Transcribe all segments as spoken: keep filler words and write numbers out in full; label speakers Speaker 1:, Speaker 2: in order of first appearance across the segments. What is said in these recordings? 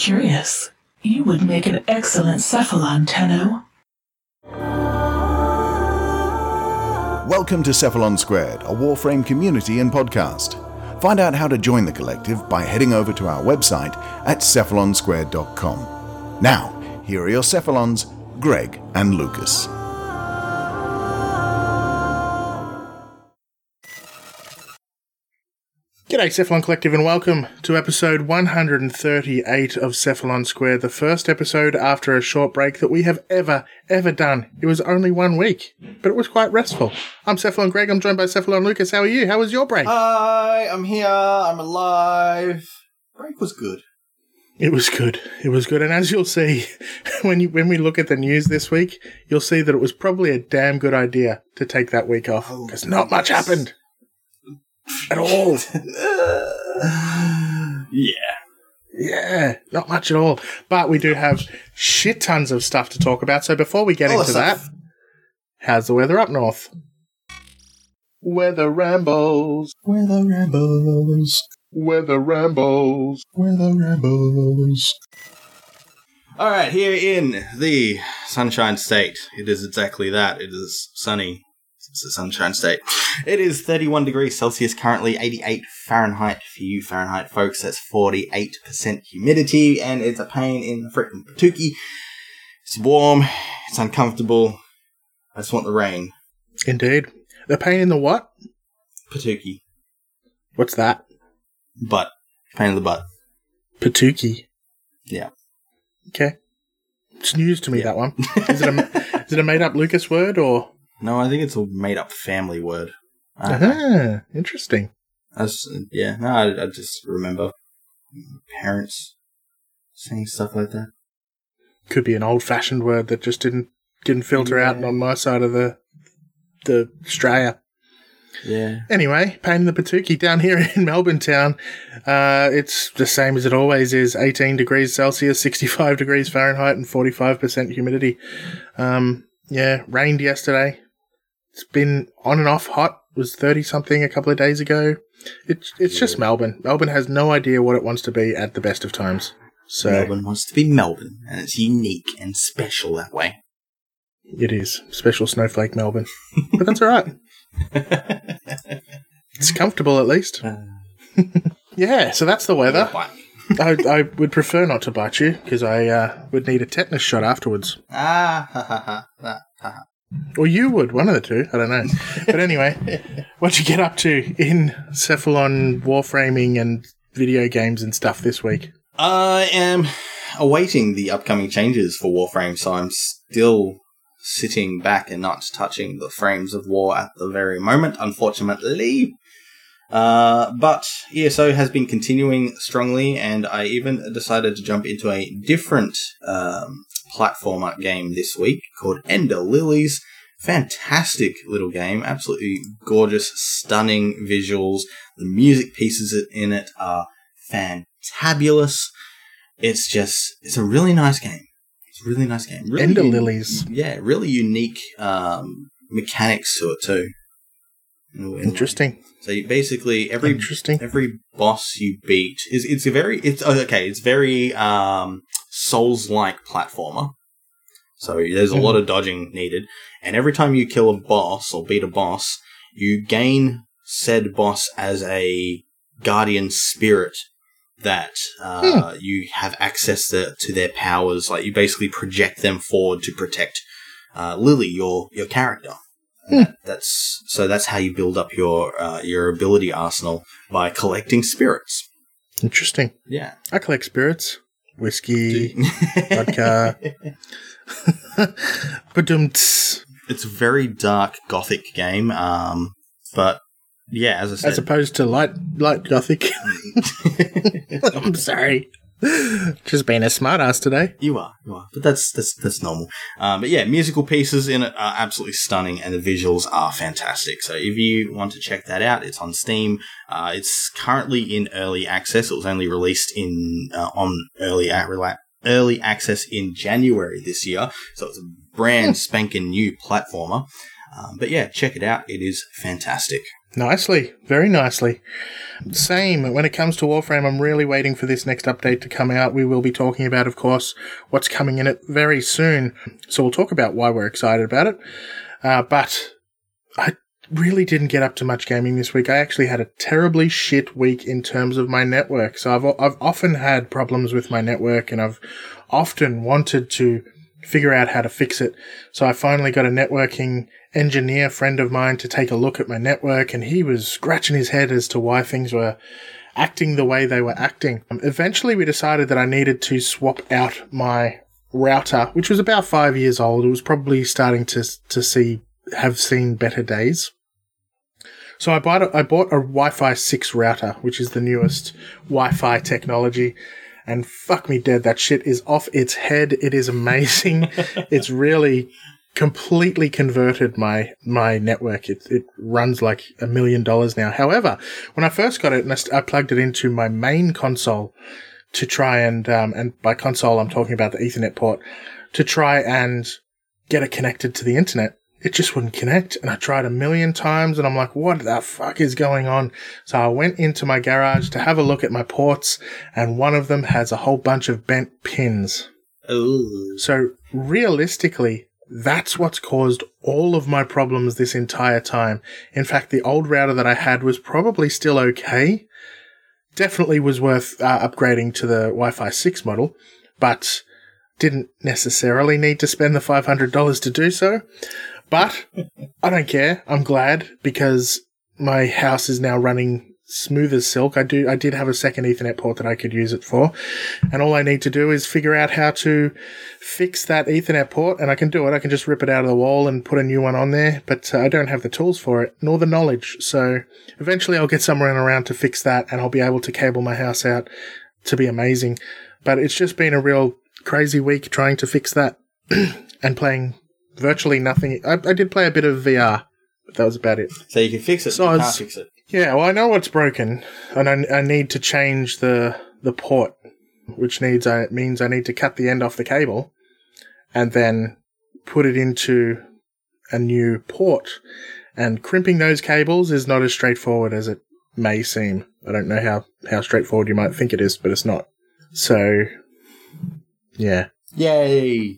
Speaker 1: Curious. You would make an excellent Cephalon, Tenno.
Speaker 2: Welcome to Cephalon Squared, a Warframe community and podcast. Find out how to join the collective by heading over to our website at cephalon squared dot com. Now, here are your Cephalons, Greg and Lucas.
Speaker 3: G'day Cephalon Collective and welcome to episode one hundred thirty-eight of Cephalon Squared, the first episode after a short break that we have ever, ever done. It was only one week, but it was quite restful. I'm Cephalon Greg, I'm joined by Cephalon Lucas. How are you? How was your break?
Speaker 4: Hi, I'm here, I'm alive. Break was good.
Speaker 3: It was good. It was good. And as you'll see, when you when we look at the news this week, you'll see that it was probably a damn good idea to take that week off, because not much happened. At all.
Speaker 4: yeah.
Speaker 3: Yeah, not much at all. But we do have shit tons of stuff to talk about. So before we get
Speaker 4: all
Speaker 3: into that, how's the weather up north? Weather rambles.
Speaker 4: Weather rambles.
Speaker 3: Weather rambles.
Speaker 4: Weather rambles. Alright, here in the Sunshine State, it is exactly that. It is sunny. It's the Sunshine State. It is thirty-one degrees Celsius currently, eighty-eight Fahrenheit for you Fahrenheit folks. That's forty-eight percent humidity, and it's a pain in the frickin' patookie. It's warm. It's uncomfortable. I just want the rain.
Speaker 3: Indeed. The pain in the what?
Speaker 4: Patookie.
Speaker 3: What's that?
Speaker 4: Butt. Pain in the butt.
Speaker 3: Patookie.
Speaker 4: Yeah.
Speaker 3: Okay. It's news to me,
Speaker 4: yeah.
Speaker 3: that one. Is it a, is it a made-up Lucas word, or...?
Speaker 4: No, I think it's a made-up family word.
Speaker 3: Ah, interesting.
Speaker 4: I was, yeah, no, I, I just remember parents saying stuff like that.
Speaker 3: Could be an old-fashioned word that just didn't didn't filter yeah. out on my side of the the Australia.
Speaker 4: Yeah.
Speaker 3: Anyway, pain in the patookie down here in Melbourne town. Uh, it's the same as it always is: eighteen degrees Celsius, sixty-five degrees Fahrenheit, and forty-five percent humidity. Um, yeah, rained yesterday. It's been on and off hot. It was thirty-something a couple of days ago. It's it's yeah. just Melbourne. Melbourne has no idea what it wants to be at the best of times. So
Speaker 4: Melbourne wants to be Melbourne, and it's unique and special that way.
Speaker 3: It is. Special snowflake Melbourne. But that's all right. It's comfortable at least. Uh, yeah, so that's the weather. I, I would prefer not to bite you, because I uh, would need a tetanus shot afterwards.
Speaker 4: Ah, ha, ha, ha, ha, ha.
Speaker 3: Or you would, one of the two. I don't know. But anyway, what'd you get up to in Cephalon warframing and video games and stuff this week?
Speaker 4: I am awaiting the upcoming changes for Warframe, so I'm still sitting back and not touching the frames of war at the very moment, unfortunately. Uh, but E S O has been continuing strongly, and I even decided to jump into a different um, platformer game this week called Ender Lilies. Fantastic little game, absolutely gorgeous, stunning visuals. The music pieces in it are fantabulous. It's just, it's a really nice game. It's a really nice game. Really
Speaker 3: Ender
Speaker 4: un-
Speaker 3: Lilies.
Speaker 4: Yeah, really unique um, mechanics to it too.
Speaker 3: Interesting.
Speaker 4: So you basically every
Speaker 3: Interesting.
Speaker 4: every boss you beat is it's a very it's okay it's very um, Souls-like platformer. So there's a mm. lot of dodging needed, and every time you kill a boss or beat a boss, you gain said boss as a guardian spirit that uh, mm. you have access to, to their powers. Like you basically project them forward to protect uh, Lily, your your character.
Speaker 3: Hmm.
Speaker 4: That, that's so. That's how you build up your uh, your ability arsenal, by collecting spirits.
Speaker 3: Interesting.
Speaker 4: Yeah,
Speaker 3: I collect spirits, whiskey, vodka. Ba-dum-ts.
Speaker 4: It's a very dark gothic game, um, but yeah, as I said,
Speaker 3: as opposed to light light gothic. I'm sorry. Just being a smartass today.
Speaker 4: You are, you are, but that's that's that's normal. Um, but yeah, musical pieces in it are absolutely stunning, and the visuals are fantastic. So if you want to check that out, it's on Steam. Uh, it's currently in early access. It was only released in uh, on early a- early access in January this year, so it's a brand spanking new platformer. Um, but yeah, check it out. It is fantastic.
Speaker 3: Nicely. Very nicely. Same. When it comes to Warframe, I'm really waiting for this next update to come out. We will be talking about, of course, what's coming in it very soon. So we'll talk about why we're excited about it. Uh, but I really didn't get up to much gaming this week. I actually had a terribly shit week in terms of my network. So I've I've often had problems with my network, and I've often wanted to figure out how to fix it. So I finally got a networking engineer friend of mine to take a look at my network, and he was scratching his head as to why things were acting the way they were acting. Um, eventually we decided that I needed to swap out my router, which was about five years old. It was probably starting to to see have seen better days. So I bought a, I bought a Wi-Fi six router, which is the newest Wi-Fi technology. And fuck me dead, that shit is off its head. It is amazing. It's really completely converted my my network. It it runs like a million dollars now. However, when I first got it and I, I plugged it into my main console to try and, um, and by console I'm talking about the Ethernet port, to try and get it connected to the internet, it just wouldn't connect. And I tried a million times and I'm like, what the fuck is going on? So I went into my garage to have a look at my ports, and one of them has a whole bunch of bent pins.
Speaker 4: Ooh.
Speaker 3: So realistically, that's what's caused all of my problems this entire time. In fact, the old router that I had was probably still okay. Definitely was worth uh, upgrading to the Wi-Fi six model, but didn't necessarily need to spend the five hundred dollars to do so. But I don't care. I'm glad, because my house is now running smooth as silk. I do. I did have a second Ethernet port that I could use it for, and all I need to do is figure out how to fix that Ethernet port, and I can do it. I can just rip it out of the wall and put a new one on there, but uh, I don't have the tools for it, nor the knowledge. So eventually I'll get somewhere around to fix that, and I'll be able to cable my house out to be amazing. But it's just been a real crazy week trying to fix that and playing virtually nothing. I, I did play a bit of V R, but that was about it.
Speaker 4: So you can fix it,
Speaker 3: So
Speaker 4: but you
Speaker 3: I
Speaker 4: can't
Speaker 3: was-
Speaker 4: fix it.
Speaker 3: Yeah, well, I know what's broken, and I, I need to change the the port, which needs uh, means I need to cut the end off the cable and then put it into a new port. And crimping those cables is not as straightforward as it may seem. I don't know how, how straightforward you might think it is, but it's not. So, yeah.
Speaker 4: Yay!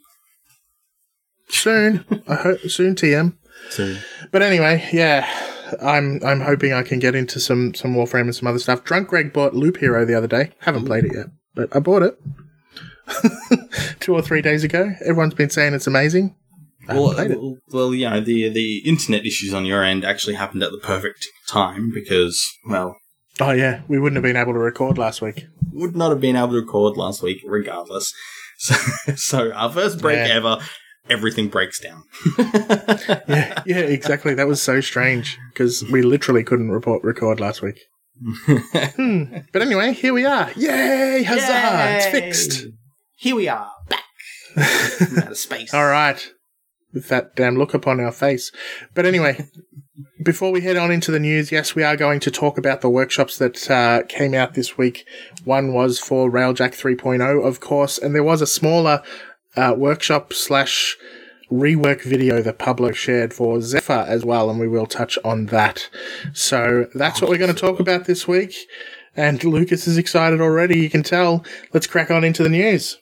Speaker 3: Soon. I hope soon, T M.
Speaker 4: So,
Speaker 3: But anyway, yeah, I'm I'm hoping I can get into some, some Warframe and some other stuff. Drunk Greg bought Loop Hero the other day. Haven't played it yet, but I bought it two or three days ago. Everyone's been saying it's amazing. I
Speaker 4: well,
Speaker 3: haven't played it.
Speaker 4: well, well, you know, the the internet issues on your end actually happened at the perfect time because, well,
Speaker 3: Oh yeah, we wouldn't have been able to record last week.
Speaker 4: would not have been able to record last week regardless. So, so our first break
Speaker 3: Yeah.
Speaker 4: ever, everything breaks down.
Speaker 3: Yeah, yeah, exactly. That was so strange because we literally couldn't report record last week. Hmm. But anyway, here we are. Yay! Huzzah! It's fixed.
Speaker 4: Here we are, back from outer space.
Speaker 3: All right. With that damn look upon our face. But anyway, before we head on into the news, yes, we are going to talk about the workshops that uh, came out this week. One was for Railjack three point oh, of course, and there was a smaller uh, workshop slash rework video that Pablo shared for Zephyr as well, and we will touch on that. So that's what we're going to talk about this week. And Lucas is excited already, you can tell. Let's crack on into the news.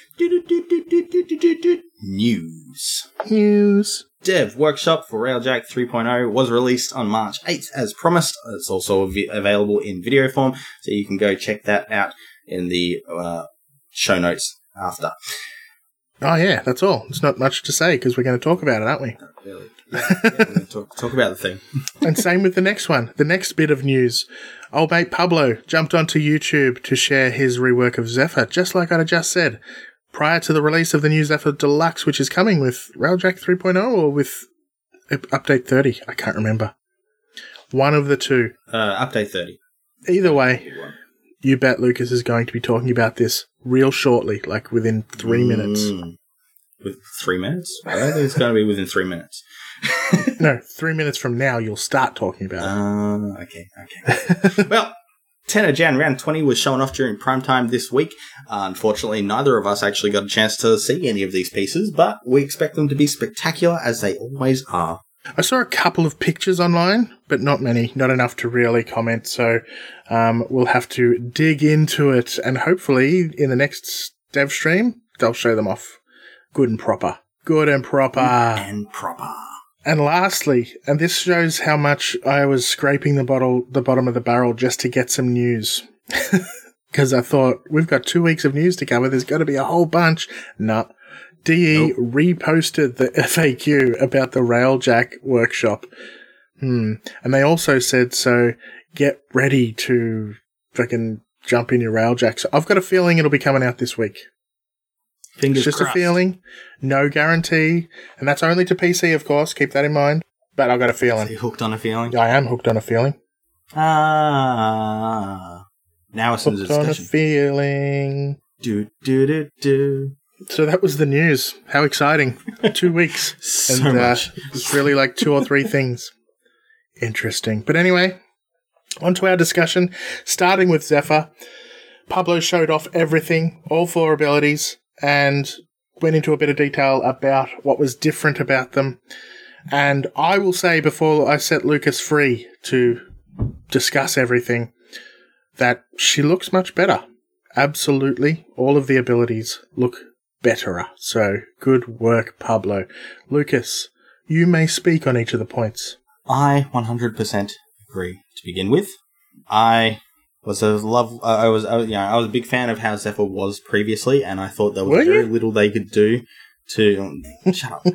Speaker 4: News.
Speaker 3: News.
Speaker 4: Dev workshop for Railjack three point oh was released on March eighth as promised. It's also av- available in video form, so you can go check that out in the uh, show notes after.
Speaker 3: Oh yeah, that's all. It's not much to say because we're going to talk about it, aren't we?
Speaker 4: Really? Yeah, yeah, we're gonna talk, talk about the thing.
Speaker 3: And same with the next one. The next bit of news. Old mate Pablo jumped onto YouTube to share his rework of Zephyr, just like I just said, prior to the release of the new Zephyr Deluxe, which is coming with Railjack three point oh or with Update thirty. I can't remember. One of the two.
Speaker 4: Uh, update thirty.
Speaker 3: Either way, you bet Lucas is going to be talking about this real shortly, like within three minutes.
Speaker 4: Mm. With three minutes? I don't think it's going to be within three minutes.
Speaker 3: No, three minutes from now you'll start talking about it.
Speaker 4: Uh, okay, okay. Well, tenth of January, round twenty was shown off during prime time this week. Uh, unfortunately, neither of us actually got a chance to see any of these pieces, but we expect them to be spectacular as they always are.
Speaker 3: I saw a couple of pictures online, but not many, not enough to really comment. So um, we'll have to dig into it, and hopefully in the next dev stream, they'll show them off good and proper. Good and proper.
Speaker 4: And proper.
Speaker 3: And lastly, and this shows how much I was scraping the bottle, the bottom of the barrel just to get some news. Because I thought, we've got two weeks of news to cover. There's got to be a whole bunch. Nah. D E nope. reposted the F A Q about the Railjack workshop. Hmm. And they also said, so get ready to fucking jump in your Railjack. So I've got a feeling it'll be coming out this week.
Speaker 4: Fingers
Speaker 3: it's just
Speaker 4: crossed.
Speaker 3: A feeling. No guarantee. And that's only to P C, of course. Keep that in mind. But I've got a feeling.
Speaker 4: So you're hooked on a feeling?
Speaker 3: I am hooked on a feeling.
Speaker 4: Ah. Now it's in the discussion.
Speaker 3: Hooked on a feeling.
Speaker 4: Do, do, do, do.
Speaker 3: So that was the news. How exciting. Two weeks.
Speaker 4: so
Speaker 3: and,
Speaker 4: much.
Speaker 3: Uh, it's really like two or three things. Interesting. But anyway, on to our discussion. Starting with Zephyr. Pablo showed off everything, all four abilities, and went into a bit of detail about what was different about them. And I will say, before I set Lucas free to discuss everything, that she looks much better. Absolutely. All of the abilities look betterer. So, good work, Pablo. Lucas, you may speak on each of the points.
Speaker 4: I one hundred percent agree. To begin with, I was a love. Uh, I was, I, you know, I was a big fan of how Zephyr was previously, and I thought there was
Speaker 3: Were
Speaker 4: very
Speaker 3: you?
Speaker 4: little they could do to. Um, shut up.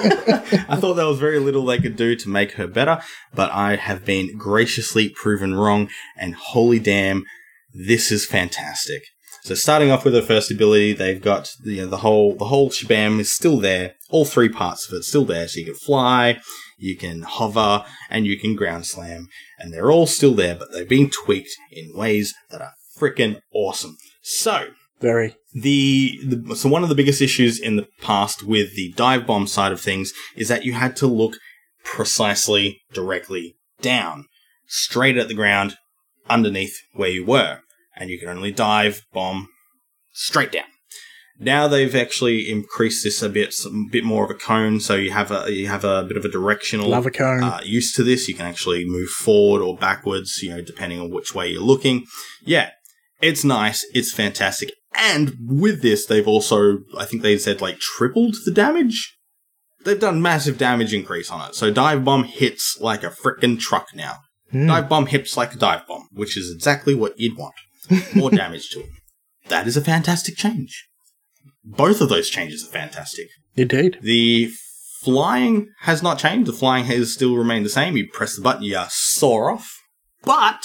Speaker 4: I thought there was very little they could do to make her better, but I have been graciously proven wrong, and holy damn, this is fantastic. So starting off with the first ability, they've got you know, the whole the whole shebang is still there. All three parts of it's still there. So you can fly, you can hover, and you can ground slam. And they're all still there, but they've been tweaked in ways that are freaking awesome. So
Speaker 3: Very.
Speaker 4: the, the so one of the biggest issues in the past with the dive bomb side of things is that you had to look precisely directly down, straight at the ground, underneath where you were. And you can only dive, bomb, straight down. Now they've actually increased this a bit, a bit more of a cone, so you have a you have a bit of a directional
Speaker 3: Love a cone.
Speaker 4: Uh, use to this. You can actually move forward or backwards, you know, depending on which way you're looking. Yeah, it's nice. It's fantastic. And with this, they've also, I think they said, like, tripled the damage. They've done massive damage increase on it. So dive bomb hits like a frickin' truck now.
Speaker 3: Mm.
Speaker 4: Dive bomb hits like a dive bomb, which is exactly what you'd want. More damage to it. That is a fantastic change. Both of those changes are fantastic.
Speaker 3: Indeed.
Speaker 4: The flying has not changed. The flying has still remained the same. You press the button, you soar off. But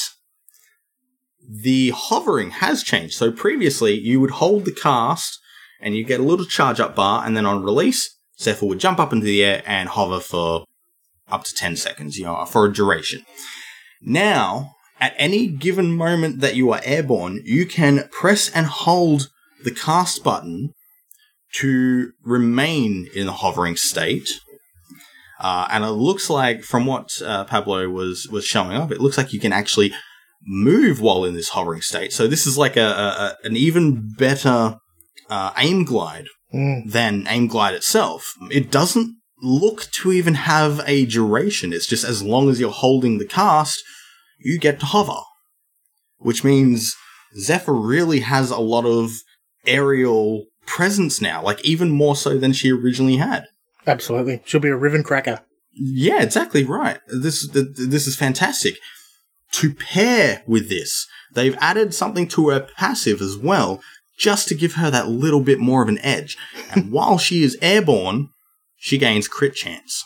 Speaker 4: the hovering has changed. So previously, you would hold the cast and you get a little charge up bar, and then on release, Zephyr would jump up into the air and hover for up to ten seconds, you know, for a duration. Now, at any given moment that you are airborne, you can press and hold the cast button to remain in the hovering state. Uh, and it looks like, from what uh, Pablo was, was showing up, it looks like you can actually move while in this hovering state. So this is like a, a an even better uh, aim glide
Speaker 3: Mm.
Speaker 4: than aim glide itself. It doesn't look to even have a duration. It's just as long as you're holding the cast, you get to hover. Which means Zephyr really has a lot of aerial presence now, like even more so than she originally had.
Speaker 3: Absolutely. She'll be a ribbon cracker.
Speaker 4: Yeah, exactly right. This this is fantastic. To pair with this, they've added something to her passive as well, just to give her that little bit more of an edge. And while she is airborne, she gains crit chance.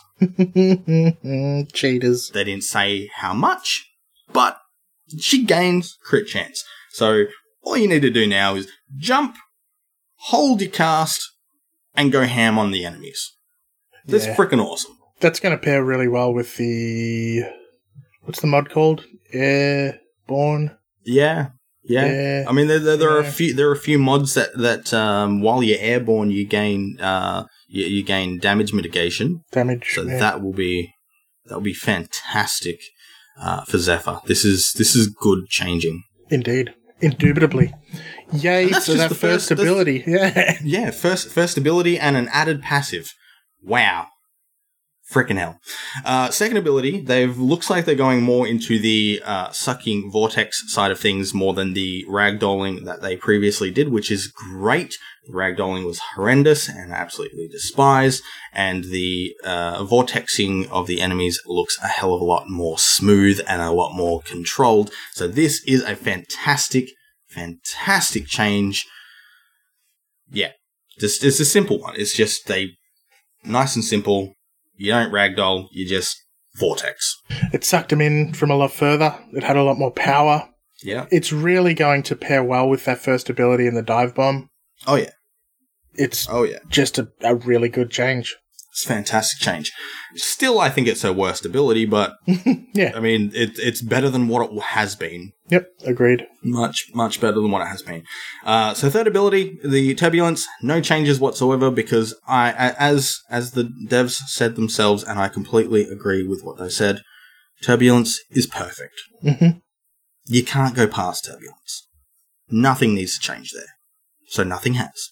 Speaker 3: Cheaters.
Speaker 4: They didn't say how much, but she gains crit chance. So all you need to do now is jump, hold your cast, and go ham on the enemies. That's
Speaker 3: Yeah.
Speaker 4: freaking awesome.
Speaker 3: That's going to pair really well with the... What's the mod called? Airborne?
Speaker 4: Yeah, yeah.
Speaker 3: Yeah.
Speaker 4: I mean, there, there, there are a
Speaker 3: Yeah.
Speaker 4: few. There are a few mods that that um, while you're airborne, you gain uh, you, you gain damage mitigation.
Speaker 3: Damage.
Speaker 4: So
Speaker 3: yeah.
Speaker 4: that will be that will be fantastic uh, for Zephyr. This is this is good changing.
Speaker 3: Indeed. Indubitably. Yay
Speaker 4: And that's
Speaker 3: for
Speaker 4: just
Speaker 3: that
Speaker 4: the
Speaker 3: first
Speaker 4: first- that's-
Speaker 3: ability. Yeah.
Speaker 4: Yeah, first first ability and an added passive. Wow, Frickin' hell. Uh, second ability, they've looks like they're going more into the uh, sucking vortex side of things more than the ragdolling that they previously did, which is great. The ragdolling was horrendous and absolutely despised, and the uh, vortexing of the enemies looks a hell of a lot more smooth and a lot more controlled. So this is a fantastic, fantastic change. Yeah, just it's a simple one. It's just they nice and simple. You don't ragdoll, you just vortex.
Speaker 3: It sucked him in from a lot further. It had a lot more power.
Speaker 4: Yeah.
Speaker 3: It's really going to pair well with that first ability in the dive bomb.
Speaker 4: Oh, yeah.
Speaker 3: It's
Speaker 4: oh yeah,
Speaker 3: just a, a really good change.
Speaker 4: It's a fantastic change. Still, I think it's her worst ability, but
Speaker 3: yeah.
Speaker 4: I mean, it, it's better than what it has been.
Speaker 3: Yep, agreed.
Speaker 4: Much, much better than what it has been. Uh, so third ability, the Turbulence, no changes whatsoever because I, as as the devs said themselves, and I completely agree with what they said, Turbulence is perfect.
Speaker 3: Mm-hmm.
Speaker 4: You can't go past Turbulence. Nothing needs to change there. So nothing has.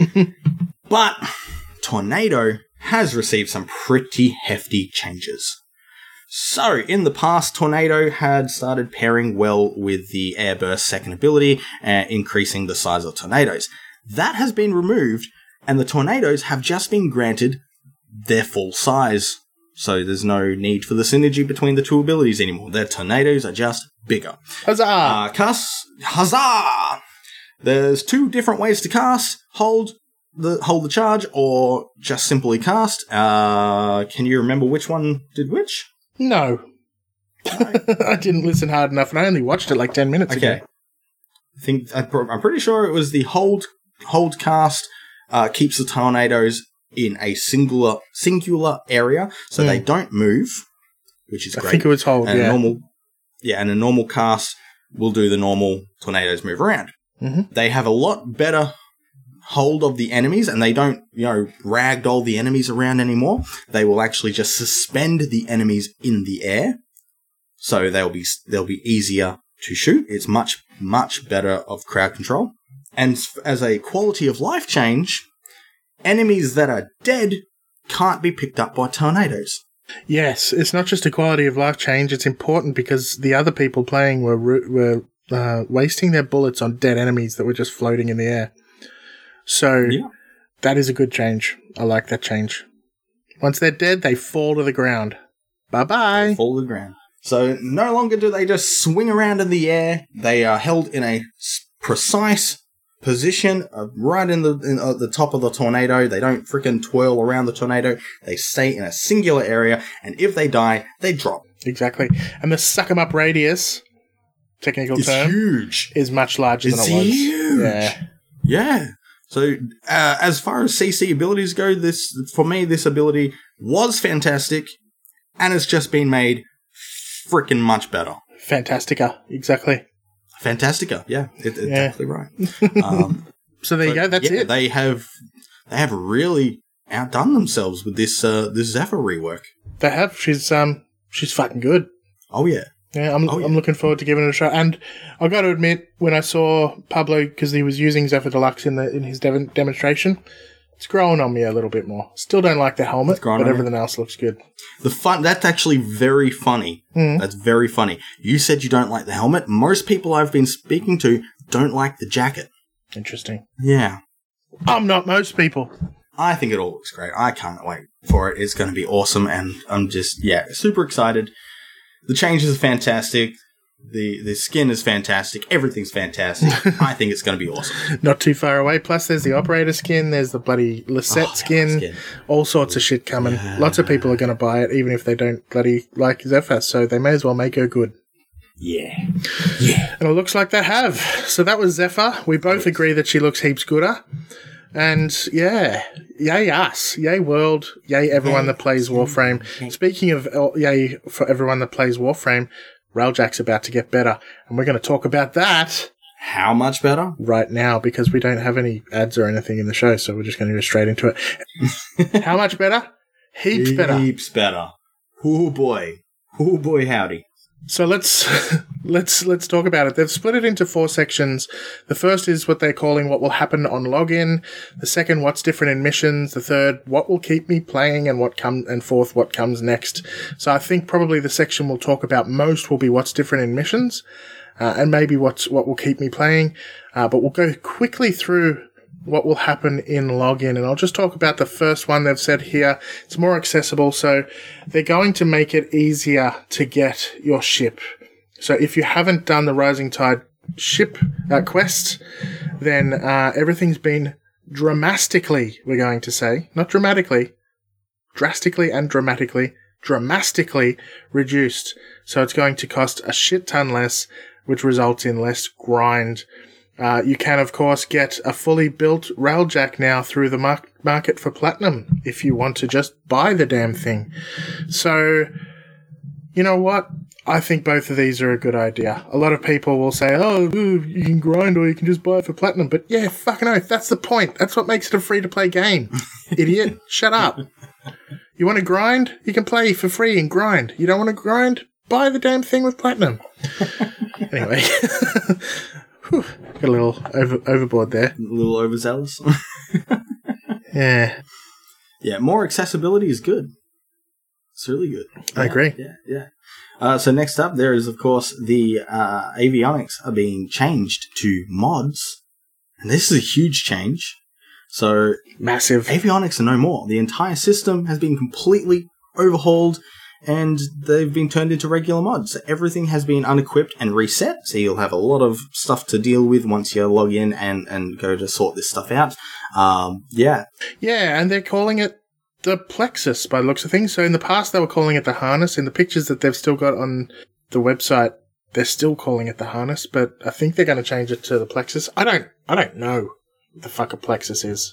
Speaker 4: But Tornado has received some pretty hefty changes. So, in the past, Tornado had started pairing well with the Airburst second ability, uh, increasing the size of tornadoes. That has been removed, and the tornadoes have just been granted their full size. So there's no need for the synergy between the two abilities anymore. Their tornadoes are just bigger.
Speaker 3: Huzzah!
Speaker 4: Uh, cast, huzzah! There's two different ways to cast. Hold the hold the charge, or just simply cast. Uh, can you remember which one did which?
Speaker 3: No. I didn't listen hard enough, and I only watched it like ten minutes
Speaker 4: okay.
Speaker 3: ago.
Speaker 4: I think I'm pretty sure it was the hold hold cast uh, keeps the tornadoes in a singular singular area, so mm. they don't move, which is
Speaker 3: I
Speaker 4: great.
Speaker 3: I think it was hold.
Speaker 4: And
Speaker 3: yeah.
Speaker 4: A normal, yeah, and a normal cast will do the normal tornadoes move around.
Speaker 3: Mm-hmm.
Speaker 4: They have a lot better hold of the enemies, and they don't, you know, ragdoll the enemies around anymore. They will actually just suspend the enemies in the air, so they'll be they'll be easier to shoot. It's much much better of crowd control, and as a quality of life change, enemies that are dead can't be picked up by tornadoes.
Speaker 3: Yes, it's not just a quality of life change. It's important because the other people playing were were uh, wasting their bullets on dead enemies that were just floating in the air. So yeah. That is a good change. I like that change. Once they're dead, they fall to the ground. Bye-bye.
Speaker 4: They fall to the ground. So no longer do they just swing around in the air. They are held in a precise position uh, right in the in, uh, the top of the tornado. They don't freaking twirl around the tornado. They stay in a singular area, and if they die, they drop.
Speaker 3: Exactly. And the suck 'em up radius, technical
Speaker 4: it's
Speaker 3: term,
Speaker 4: huge.
Speaker 3: Is much larger
Speaker 4: it's
Speaker 3: than it was.
Speaker 4: Huge.
Speaker 3: Yeah.
Speaker 4: Yeah. So, uh, as far as C C abilities go, this for me, this ability was fantastic, and it's just been made freaking much better.
Speaker 3: Fantastica, exactly.
Speaker 4: Fantastica, yeah, it, it's
Speaker 3: yeah.
Speaker 4: exactly right. Um,
Speaker 3: so there you go. That's
Speaker 4: yeah,
Speaker 3: it.
Speaker 4: They have they have really outdone themselves with this uh, this Zephyr rework.
Speaker 3: They have. She's um she's fucking good.
Speaker 4: Oh yeah.
Speaker 3: Yeah, I'm
Speaker 4: oh, yeah.
Speaker 3: I'm looking forward to giving it a shot. And I've got to admit, when I saw Pablo, because he was using Zephyr Deluxe in the in his de- demonstration, it's growing on me a little bit more. Still don't like the helmet, but everything you. else looks good.
Speaker 4: The fun that's actually very funny.
Speaker 3: Mm.
Speaker 4: That's very funny. You said you don't like the helmet. Most people I've been speaking to don't like the jacket.
Speaker 3: Interesting.
Speaker 4: Yeah.
Speaker 3: I'm not most people.
Speaker 4: I think it all looks great. I can't wait for it. It's going to be awesome, and I'm just, yeah, super excited. The changes are fantastic. The the skin is fantastic. Everything's fantastic. I think it's going to be awesome.
Speaker 3: Not too far away. Plus, there's the operator skin. There's the bloody Lisette oh, skin. skin. All sorts of shit coming. Yeah. Lots of people are going to buy it, even if they don't bloody like Zephyr. So they may as well make her good.
Speaker 4: Yeah. Yeah.
Speaker 3: And it looks like they have. So that was Zephyr. We both agree that she looks heaps gooder. And yeah, yay us, yay world, yay everyone that plays Warframe. Speaking of uh, yay for everyone that plays Warframe, Railjack's about to get better. And we're going to talk about that.
Speaker 4: How much better?
Speaker 3: Right now, because we don't have any ads or anything in the show, so we're just going to go straight into it. How much better? Heaps better.
Speaker 4: Heaps better. Oh boy. Oh boy howdy.
Speaker 3: So let's let's let's talk about it. They've split it into four sections. The first is what they're calling what will happen on login. The second, what's different in missions. The third, what will keep me playing, and what come and fourth, what comes next. So I think probably the section we'll talk about most will be what's different in missions, uh, and maybe what's what will keep me playing. Uh, but we'll go quickly through what will happen in login, and I'll just talk about the first one they've said here. It's more accessible, so they're going to make it easier to get your ship. So if you haven't done the Rising Tide ship uh, quest, then uh, everything's been dramatically, we're going to say, not dramatically, drastically and dramatically, dramatically reduced. So it's going to cost a shit ton less, which results in less grind. Uh, you can, of course, get a fully built railjack now through the mar- market for platinum if you want to just buy the damn thing. So, you know what? I think both of these are a good idea. A lot of people will say, oh, ooh, you can grind or you can just buy it for platinum. But yeah, fucking oath, that's the point. That's what makes it a free-to-play game. Idiot. Shut up. You want to grind? You can play for free and grind. You don't want to grind? Buy the damn thing with platinum. Anyway. Whew, got a little over, overboard there.
Speaker 4: A little overzealous.
Speaker 3: Yeah.
Speaker 4: Yeah, more accessibility is good. It's really good.
Speaker 3: I
Speaker 4: yeah,
Speaker 3: agree.
Speaker 4: Yeah, yeah. Uh, so next up, there is, of course, the uh, avionics are being changed to mods. And this is a huge change. So
Speaker 3: Massive.
Speaker 4: Avionics are no more. The entire system has been completely overhauled, and they've been turned into regular mods. So everything has been unequipped and reset, so you'll have a lot of stuff to deal with once you log in and, and go to sort this stuff out. Um, yeah.
Speaker 3: Yeah, and they're calling it the Plexus by the looks of things. So in the past they were calling it the harness. In the pictures that they've still got on the website, they're still calling it the harness, but I think they're going to change it to the Plexus. I don't I don't know what the fuck a Plexus is.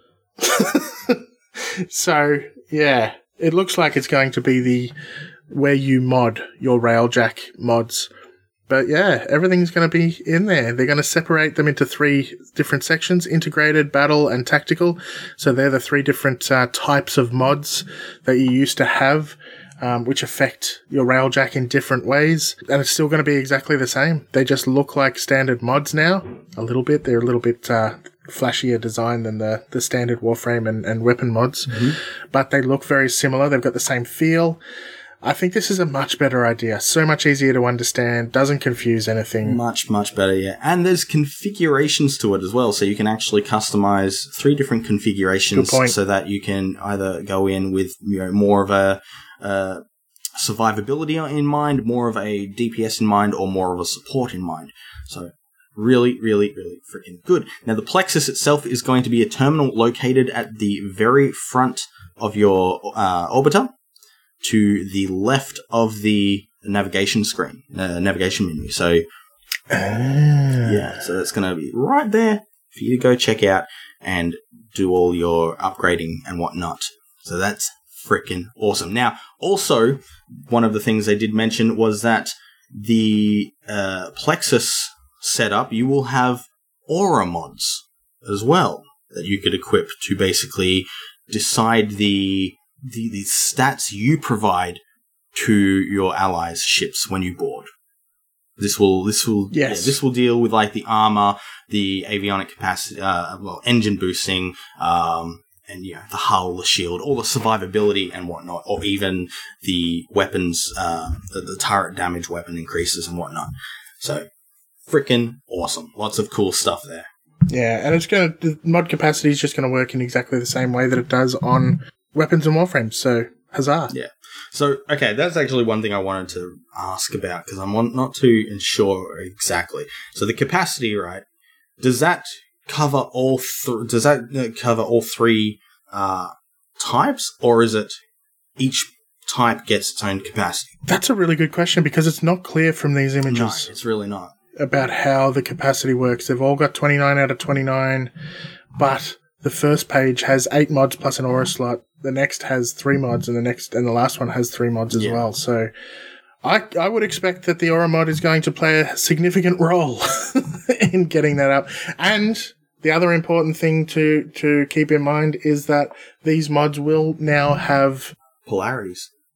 Speaker 3: So, yeah. It looks like it's going to be the where you mod your Railjack mods. But yeah, everything's going to be in there. They're going to separate them into three different sections, integrated, battle, and tactical. So they're the three different uh, types of mods that you used to have, um, which affect your Railjack in different ways. And it's still going to be exactly the same. They just look like standard mods now, a little bit. They're a little bit uh, flashier design than the, the standard Warframe and, and weapon mods. Mm-hmm. But they look very similar. They've got the same feel. I think this is a much better idea. So much easier to understand. Doesn't confuse anything.
Speaker 4: Much, much better, yeah. And there's configurations to it as well. So you can actually customize three different configurations so that you can either go in with, you know, more of a uh, survivability in mind, more of a D P S in mind, or more of a support in mind. So really, really, really freaking good. Now, the Plexus itself is going to be a terminal located at the very front of your uh, orbiter, to the left of the navigation screen, uh, navigation menu. So,
Speaker 3: Ah.
Speaker 4: yeah, so it's going to be right there for you to go check out and do all your upgrading and whatnot. So that's freaking awesome. Now, also, one of the things they did mention was that the uh, Plexus setup, you will have aura mods as well that you could equip to basically decide the The, the stats you provide to your allies' ships when you board. This will this will
Speaker 3: yes.
Speaker 4: yeah, this will deal with like the armor, the avionic capacity, uh, well, engine boosting, um, and you know the hull, the shield, all the survivability and whatnot, or even the weapons, uh, the, the turret damage weapon increases and whatnot. So, freaking awesome! Lots of cool stuff there.
Speaker 3: Yeah, and it's going to the mod capacity is just going to work in exactly the same way that it does on weapons and warframes, so huzzah.
Speaker 4: Yeah. So, okay, that's actually one thing I wanted to ask about, because I'm not too sure exactly. So the capacity, right, does that cover all th- does that cover all three uh, types, or is it each type gets its own capacity?
Speaker 3: That's a really good question, because it's not clear from these images.
Speaker 4: No, it's really not.
Speaker 3: About how the capacity works. They've all got twenty-nine out of twenty-nine, but the first page has eight mods plus an aura slot. The next has three mods, and the next and the last one has three mods as yeah. well. So, I I would expect that the aura mod is going to play a significant role in getting that up. And the other important thing to to keep in mind is that these mods will now have
Speaker 4: polarities.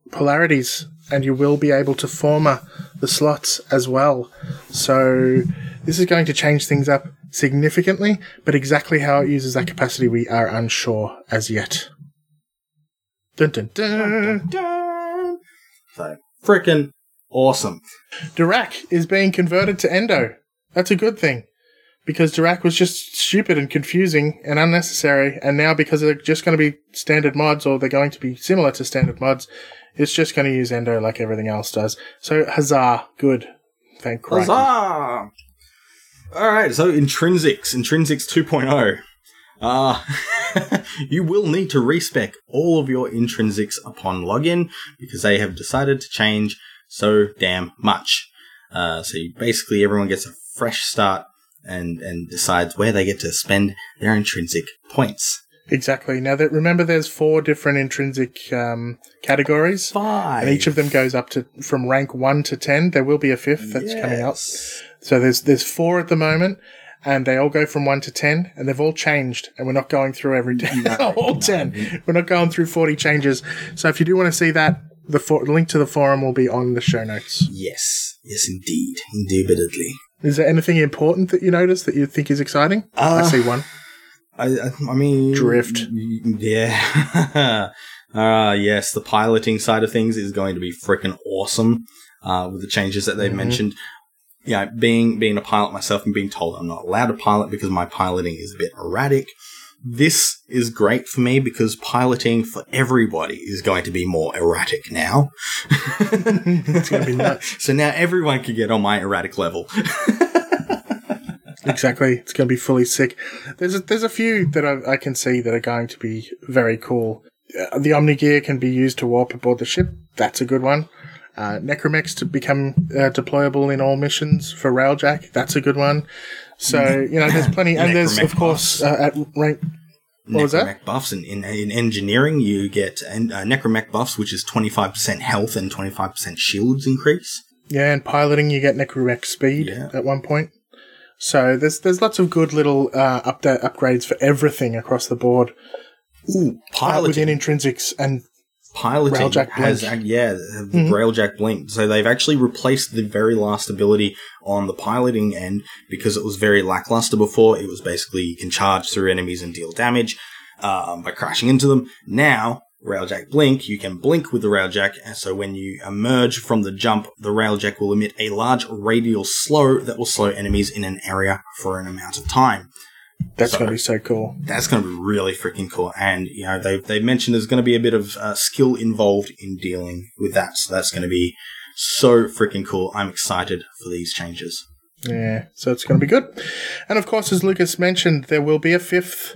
Speaker 3: polarities, and you will be able to former the slots as well. So this is going to change things up significantly, but exactly how it uses that capacity we are unsure as yet. Dun, dun, dun.
Speaker 4: Dun, dun. So, freaking awesome.
Speaker 3: Dirac is being converted to Endo. That's a good thing, because Dirac was just stupid and confusing and unnecessary, and now because they're just going to be standard mods, or they're going to be similar to standard mods, it's just going to use Endo like everything else does. So, huzzah. Good. Thank Christ.
Speaker 4: Huzzah! Alright, so Intrinsics. Intrinsics two point oh. Uh, you will need to respec all of your Intrinsics upon login, because they have decided to change so damn much. Uh, so you, basically everyone gets a fresh start and, and decides where they get to spend their intrinsic points.
Speaker 3: Exactly. Now, that remember, there's four different intrinsic um, categories.
Speaker 4: Five.
Speaker 3: And each of them goes up to from rank one to ten. There will be a fifth that's
Speaker 4: yes.
Speaker 3: coming up. So there's there's four at the moment, and they all go from one to ten, and they've all changed. And we're not going through every no, all no. ten. We're not going through forty changes. So if you do want to see that, the for- link to the forum will be on the show notes.
Speaker 4: Yes. Yes, indeed. Indubitably.
Speaker 3: Is there anything important that you noticed that you think is exciting?
Speaker 4: Uh,
Speaker 3: I see one.
Speaker 4: I, I mean...
Speaker 3: Drift.
Speaker 4: Yeah. uh, yes, the piloting side of things is going to be freaking awesome uh, with the changes that they've mm-hmm. mentioned. Yeah, being being a pilot myself and being told I'm not allowed to pilot because my piloting is a bit erratic. This is great for me because piloting for everybody is going to be more erratic now.
Speaker 3: It's going to be nuts.
Speaker 4: So now everyone can get on my erratic level.
Speaker 3: Exactly. It's going to be fully sick. There's a, there's a few that I, I can see that are going to be very cool. Uh, the Omni Gear can be used to warp aboard the ship. That's a good one. Uh, Necromechs to become uh, deployable in all missions for Railjack. That's a good one. So, you know, there's plenty. And there's, of course, uh, at rank... What was that?
Speaker 4: Necromech buffs. In, in, in engineering, you get uh, Necromech buffs, which is twenty-five percent health and twenty-five percent shields increase.
Speaker 3: Yeah, and piloting, you get Necromech speed yeah. at one point. So there's there's lots of good little uh, update upgrades for everything across the board.
Speaker 4: Ooh, piloting.
Speaker 3: Uh, within Intrinsics and
Speaker 4: Piloting
Speaker 3: Railjack
Speaker 4: has,
Speaker 3: Blink.
Speaker 4: yeah, the mm-hmm. Railjack Blink. So they've actually replaced the very last ability on the piloting end because it was very lackluster before. It was basically you can charge through enemies and deal damage um, by crashing into them. Now, Railjack Blink, you can blink with the Railjack, and so when you emerge from the jump, the Railjack will emit a large radial slow that will slow enemies in an area for an amount of time.
Speaker 3: That's
Speaker 4: so,
Speaker 3: going to be so cool.
Speaker 4: That's going to be really freaking cool. And, you know, they've, they've mentioned there's going to be a bit of uh, skill involved in dealing with that. So that's going to be so freaking cool. I'm excited for these changes.
Speaker 3: Yeah, so it's going to be good. And, of course, as Lucas mentioned, there will be a fifth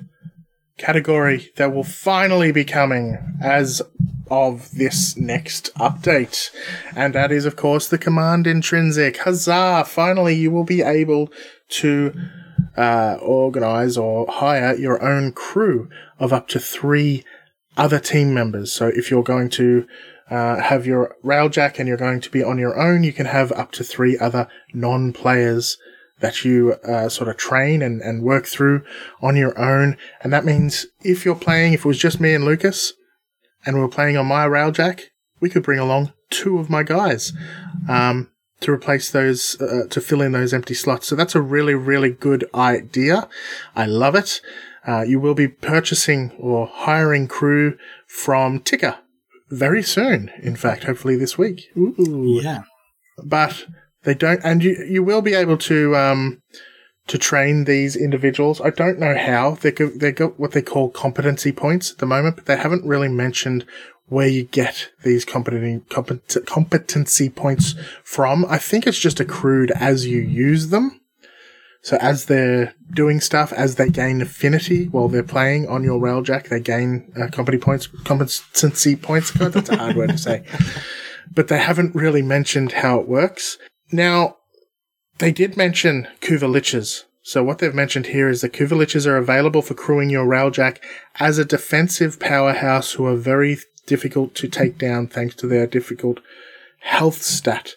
Speaker 3: category that will finally be coming as of this next update. And that is, of course, the Command Intrinsic. Huzzah! Finally, you will be able to... Uh, organize or hire your own crew of up to three other team members. So if you're going to uh, have your Railjack and you're going to be on your own, you can have up to three other non-players that you uh, sort of train and, and work through on your own. And that means if you're playing, if it was just me and Lucas and we were playing on my Railjack, we could bring along two of my guys. Um, to replace those, uh, to fill in those empty slots. So that's a really, really good idea. I love it. Uh, you will be purchasing or hiring crew from Ticker very soon. In fact, hopefully this week. Ooh.
Speaker 4: Yeah.
Speaker 3: But they don't, and you, you will be able to, um, to train these individuals. I don't know how. They go, they got what they call competency points at the moment, but they haven't really mentioned where you get these competency, competency points from. I think it's just accrued as you use them. So as they're doing stuff, as they gain affinity while they're playing on your Railjack, they gain uh, competency points. Competency points. God, that's a hard word to say. But they haven't really mentioned how it works. Now, they did mention Kuvaliches. So what they've mentioned here is that Kuvaliches are available for crewing your Railjack as a defensive powerhouse who are very difficult to take down thanks to their difficult health stat.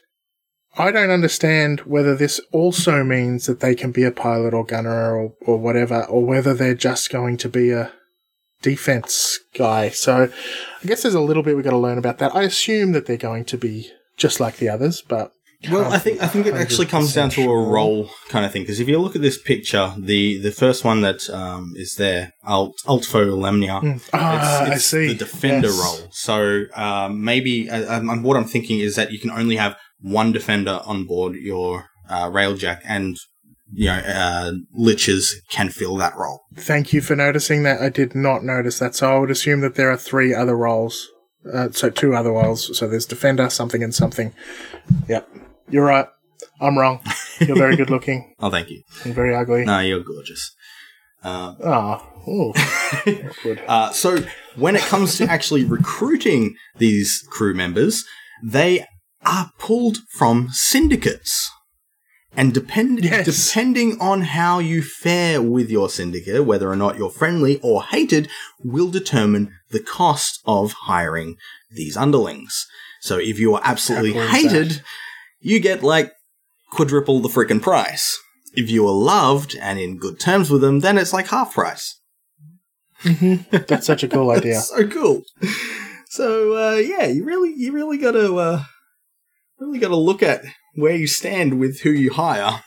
Speaker 3: I don't understand whether this also means that they can be a pilot or gunner or, or whatever, or whether they're just going to be a defense guy. So I guess there's a little bit we've got to learn about that. I assume that they're going to be just like the others, but...
Speaker 4: Well, I think I think it actually comes down to a role kind of thing, because if you look at this picture, the, the first one that um, is there, Alt, Altfo Lemnia,
Speaker 3: mm. ah,
Speaker 4: it's, it's
Speaker 3: I see.
Speaker 4: the defender
Speaker 3: yes.
Speaker 4: role. So um, maybe uh, um, what I'm thinking is that you can only have one defender on board your uh, Railjack, and you know uh, liches can fill that role.
Speaker 3: Thank you for noticing that. I did not notice that, so I would assume that there are three other roles. Uh, so two other roles. So there's defender, something, and something. Yep. You're right. I'm wrong. You're very good looking.
Speaker 4: Oh, thank you.
Speaker 3: And very ugly.
Speaker 4: No, you're gorgeous. Uh,
Speaker 3: oh,
Speaker 4: good. Uh, so when it comes to actually recruiting these crew members, they are pulled from syndicates. And depend-
Speaker 3: yes.
Speaker 4: depending on how you fare with your syndicate, whether or not you're friendly or hated, will determine the cost of hiring these underlings. So if you are absolutely
Speaker 3: cool
Speaker 4: hated, you get like quadruple the freaking price. If you are loved and in good terms with them, then it's like half price.
Speaker 3: Mm-hmm. That's such a cool idea.
Speaker 4: So cool. So uh, yeah, you really, you really got to, uh, really got to look at where you stand with who you hire.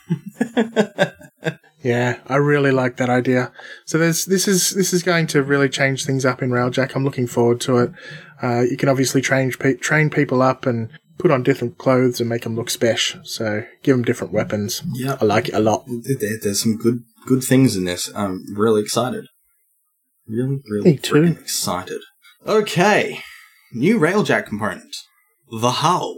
Speaker 3: Yeah, I really like that idea. So there's this is this is going to really change things up in Railjack. I'm looking forward to it. Uh, you can obviously train pe- train people up and put on different clothes and make them look special. So give them different weapons.
Speaker 4: Yeah,
Speaker 3: I like it a lot.
Speaker 4: There, there's some good good things in this. I'm really excited. Really, really
Speaker 3: Me too.
Speaker 4: excited. Okay, new Railjack component, the hull.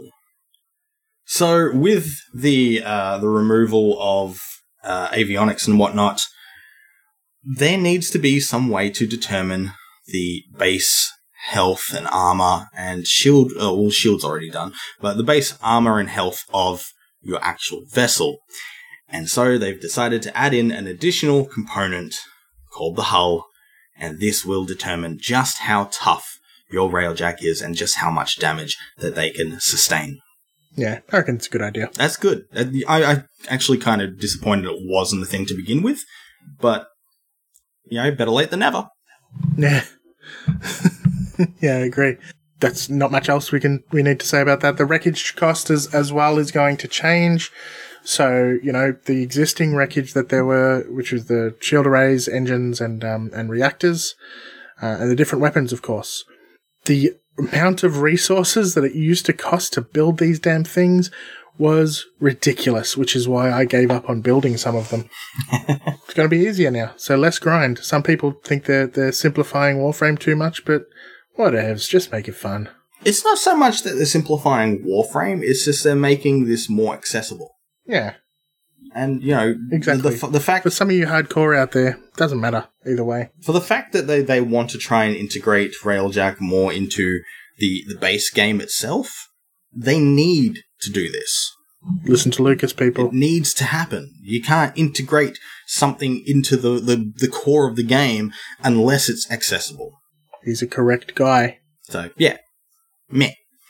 Speaker 4: So with the uh, the removal of uh, avionics and whatnot, there needs to be some way to determine the base health and armor and shield. Oh, well, shield's already done, but the base armor and health of your actual vessel. And so they've decided to add in an additional component called the hull, and this will determine just how tough your Railjack is and just how much damage that they can sustain.
Speaker 3: Yeah, I reckon it's a good idea.
Speaker 4: That's good. I, I actually kind of disappointed it wasn't a thing to begin with, but, you know, better late than never.
Speaker 3: Yeah. Yeah, I agree. That's not much else we can we need to say about that. The wreckage cost as, as well is going to change. So, you know, the existing wreckage that there were, which was the shield arrays, engines, and um, and reactors, uh, and the different weapons, of course. The amount of resources that it used to cost to build these damn things was ridiculous, which is why I gave up on building some of them. It's going to be easier now, so less grind. Some people think they're, they're simplifying Warframe too much, but whatevs, just make it fun.
Speaker 4: It's not so much that they're simplifying Warframe, it's just they're making this more accessible.
Speaker 3: Yeah.
Speaker 4: And, you know,
Speaker 3: exactly.
Speaker 4: the, the fact...
Speaker 3: For some of you hardcore out there, doesn't matter either way.
Speaker 4: For the fact that they, they want to try and integrate Railjack more into the, the base game itself, they need to do this.
Speaker 3: Listen to Lucas, people.
Speaker 4: It needs to happen. You can't integrate something into the, the, the core of the game unless it's accessible.
Speaker 3: He's a correct guy.
Speaker 4: So, yeah. Meh.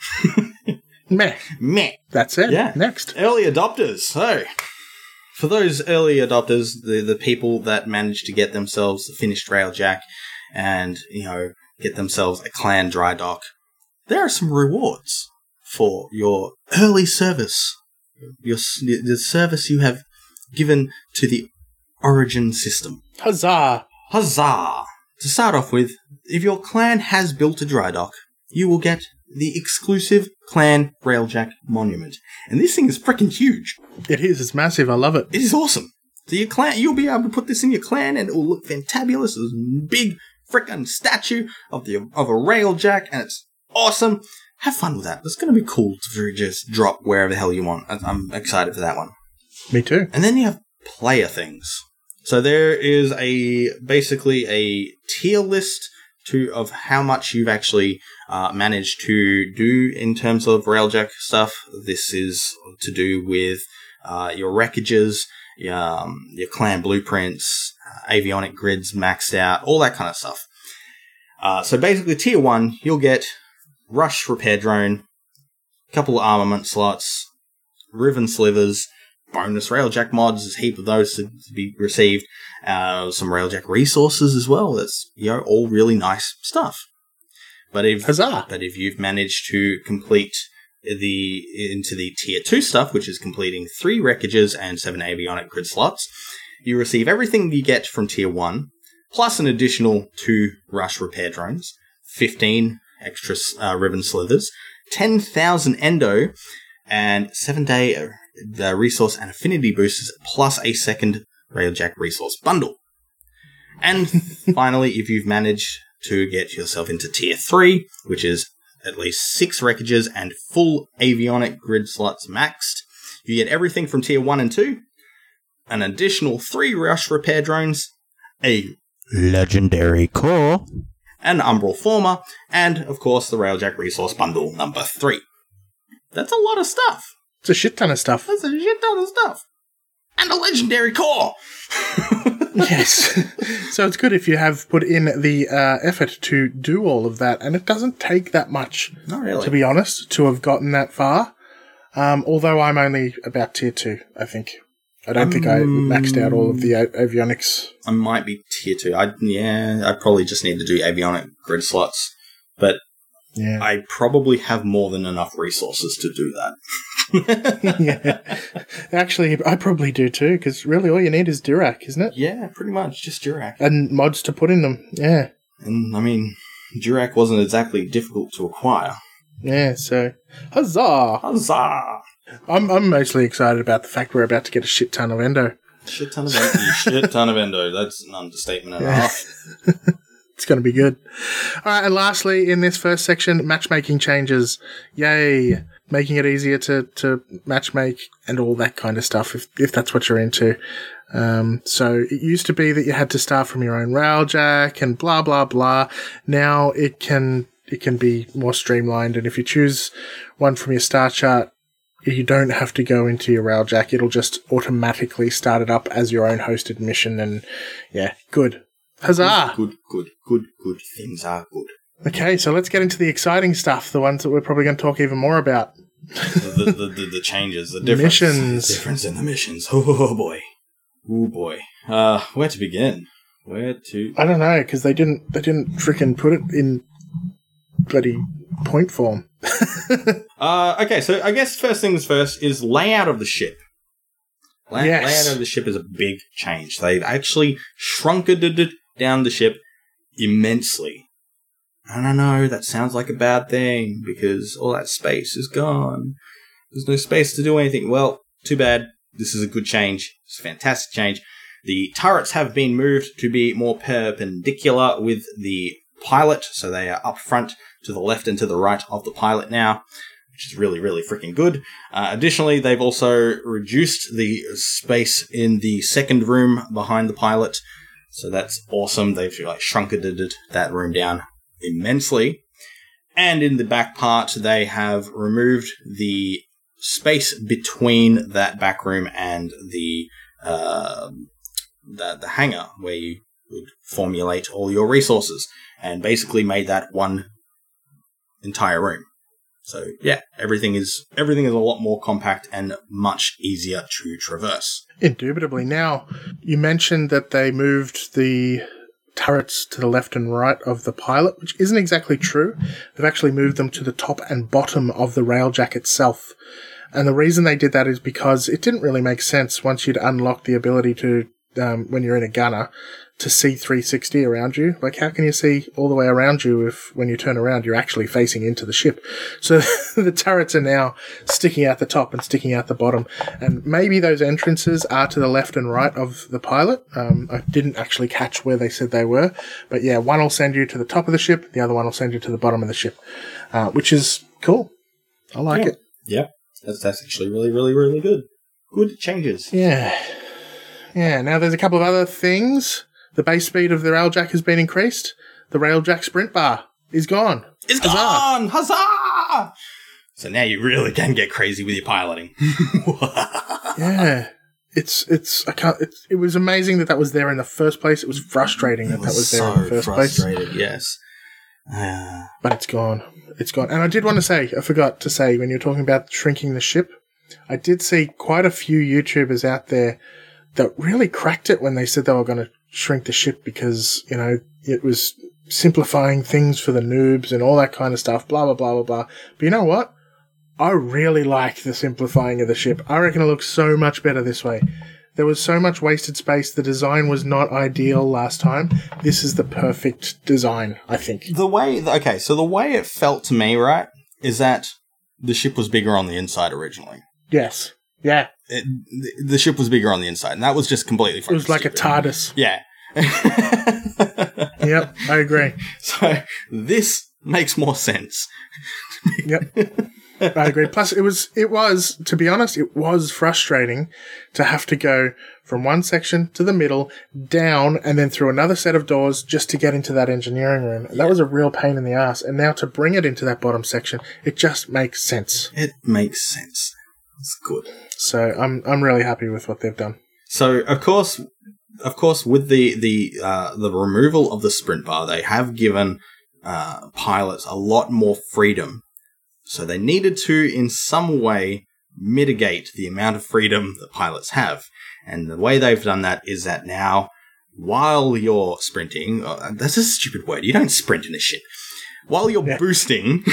Speaker 3: Meh.
Speaker 4: Meh.
Speaker 3: That's it.
Speaker 4: Yeah.
Speaker 3: Next.
Speaker 4: Early adopters. So, for those early adopters, the, the people that managed to get themselves a finished Railjack and, you know, get themselves a clan dry dock, there are some rewards for your early service. Your the service you have given to the Origin system.
Speaker 3: Huzzah!
Speaker 4: Huzzah! To start off with, if your clan has built a dry dock, you will get the exclusive Clan Railjack Monument. And this thing is freaking huge.
Speaker 3: It is. It's massive. I love it.
Speaker 4: It is awesome. So your clan, you'll be able to put this in your clan and it will look fantabulous. This big freaking statue of the of a Railjack, and it's awesome. Have fun with that. It's going to be cool to just drop wherever the hell you want. I'm excited for that one.
Speaker 3: Me too.
Speaker 4: And then you have player things. So there is a basically a tier list to of how much you've actually uh, managed to do in terms of Railjack stuff. This is to do with uh, your wreckages, your, um, your clan blueprints, uh, avionic grids maxed out, all that kind of stuff. Uh, so basically, tier one, you'll get Rush repair drone, a couple of armament slots, Riven slivers, bonus Railjack mods. There's a heap of those to, to be received. Uh, some Railjack resources as well. That's, you know, all really nice stuff. But if
Speaker 3: Huzzah.
Speaker 4: but if you've managed to complete the into the tier two stuff, which is completing three wreckages and seven avionic grid slots, you receive everything you get from tier one, plus an additional two rush repair drones, fifteen extra uh, ribbon slithers, ten thousand endo, and seven day uh, resource and affinity boosters, plus a second Railjack resource bundle. And finally, if you've managed to get yourself into tier three, which is at least six wreckages and full avionic grid slots maxed, you get everything from tier one and two, an additional three rush repair drones, a legendary core, an umbral former, and of course the Railjack resource bundle number three. That's a lot of stuff.
Speaker 3: It's a shit ton of stuff.
Speaker 4: That's a shit ton of stuff. And a legendary core!
Speaker 3: Yes. So it's good if you have put in the uh, effort to do all of that, and it doesn't take that much,
Speaker 4: Not really.
Speaker 3: to be honest, to have gotten that far. Um, although I'm only about tier two, I think. I don't um, think I maxed out all of the a- avionics.
Speaker 4: I might be tier two. I yeah, I probably just need to do avionic grid slots, but
Speaker 3: yeah.
Speaker 4: I probably have more than enough resources to do that.
Speaker 3: Yeah. Actually, I probably do too, because really all you need is Dirac, isn't it?
Speaker 4: Yeah, pretty much, just Dirac.
Speaker 3: And mods to put in them, yeah.
Speaker 4: And, I mean, Dirac wasn't exactly difficult to acquire.
Speaker 3: Yeah, so, huzzah!
Speaker 4: Huzzah!
Speaker 3: I'm I'm mostly excited about the fact we're about to get a shit ton of endo.
Speaker 4: Shit ton of endo. Shit ton of endo. That's an understatement and a
Speaker 3: Yeah.
Speaker 4: half.
Speaker 3: It's going to be good. All right, and lastly, in this first section, matchmaking changes. Yay! Making it easier to, to matchmake and all that kind of stuff, if if that's what you're into. Um, so it used to be that you had to start from your own Railjack and blah blah blah. Now it can it can be more streamlined, and if you choose one from your star chart, you don't have to go into your Railjack. It'll just automatically start it up as your own hosted mission, and yeah, good. Huzzah!
Speaker 4: Good, good, good, good. Things are good.
Speaker 3: Okay, so let's get into the exciting stuff, the ones that we're probably going to talk even more about.
Speaker 4: the, the, the, the changes, the difference.
Speaker 3: Missions.
Speaker 4: The difference in the missions. Oh, boy. Oh, boy. Uh, where to begin? Where to...
Speaker 3: I don't know, because they didn't, they didn't frickin' put it in bloody point form.
Speaker 4: uh, okay, so I guess first things first is layout of the ship. Lay-
Speaker 3: Yes.
Speaker 4: Layout of the ship is a big change. They've actually shrunken down the ship immensely. I don't know, that sounds like a bad thing, because all that space is gone. There's no space to do anything. Well, too bad. This is a good change. It's a fantastic change. The turrets have been moved to be more perpendicular with the pilot, so they are up front to the left and to the right of the pilot now, which is really, really freaking good. Uh, additionally, they've also reduced the space in the second room behind the pilot, so that's awesome. They've like shrunken that room down immensely. And in the back part, they have removed the space between that back room and the uh, the, the hangar where you would formulate all your resources, and basically made that one entire room. So yeah, everything is everything is a lot more compact and much easier to traverse.
Speaker 3: Indubitably. Now, you mentioned that they moved the turrets to the left and right of the pilot, which isn't exactly true. They've actually moved them to the top and bottom of the Railjack itself. And the reason they did that is because it didn't really make sense once you'd unlocked the ability to, um, when you're in a gunner, to see three sixty around you. Like, how can you see all the way around you if when you turn around you're actually facing into the ship? So the turrets are now sticking out the top and sticking out the bottom. And maybe those entrances are to the left and right of the pilot. Um, I didn't actually catch where they said they were. But yeah, one will send you to the top of the ship, the other one will send you to the bottom of the ship, uh, which is cool. I like
Speaker 4: yeah.
Speaker 3: it.
Speaker 4: Yeah, that's, that's actually really, really, really good. Good changes.
Speaker 3: Yeah. Yeah, now there's a couple of other things. The base speed of the Railjack has been increased. The Railjack sprint bar is gone.
Speaker 4: It's
Speaker 3: Huzzah.
Speaker 4: gone! Huzzah! So now you really can get crazy with your piloting.
Speaker 3: Yeah. It's, it's, I can't, it's, it was amazing that that was there in the first place. It was frustrating that
Speaker 4: It was
Speaker 3: that was there
Speaker 4: so
Speaker 3: in the first place.
Speaker 4: frustrated, yes. Uh,
Speaker 3: But it's gone. It's gone. And I did want to say, I forgot to say, when you were talking about shrinking the ship, I did see quite a few YouTubers out there that really cracked it when they said they were going to shrink the ship because, you know, it was simplifying things for the noobs and all that kind of stuff, blah, blah, blah, blah, blah. But you know what? I really like the simplifying of the ship. I reckon it looks so much better this way. There was so much wasted space. The design was not ideal last time. This is the perfect design, I think.
Speaker 4: The way, okay, so the way it felt to me, right, is that the ship was bigger on the inside originally.
Speaker 3: Yes. Yeah.
Speaker 4: It, the ship was bigger on the inside, and that was just completely fucking
Speaker 3: It was like
Speaker 4: stupid.
Speaker 3: a TARDIS.
Speaker 4: Yeah.
Speaker 3: Yep, I agree.
Speaker 4: So this makes more sense.
Speaker 3: Yep. I agree. Plus, it was, it was, to be honest, it was frustrating to have to go from one section to the middle, down, and then through another set of doors just to get into that engineering room. That was a real pain in the ass. And now to bring it into that bottom section, it just makes sense.
Speaker 4: It makes sense. It's good.
Speaker 3: So I'm I'm really happy with what they've done.
Speaker 4: So of course, of course, with the the uh, the removal of the sprint bar, they have given uh, pilots a lot more freedom. So they needed to, in some way, mitigate the amount of freedom that pilots have. And the way they've done that is that now, while you're sprinting, uh, that's a stupid word. You don't sprint in this shit. While you're yeah. boosting,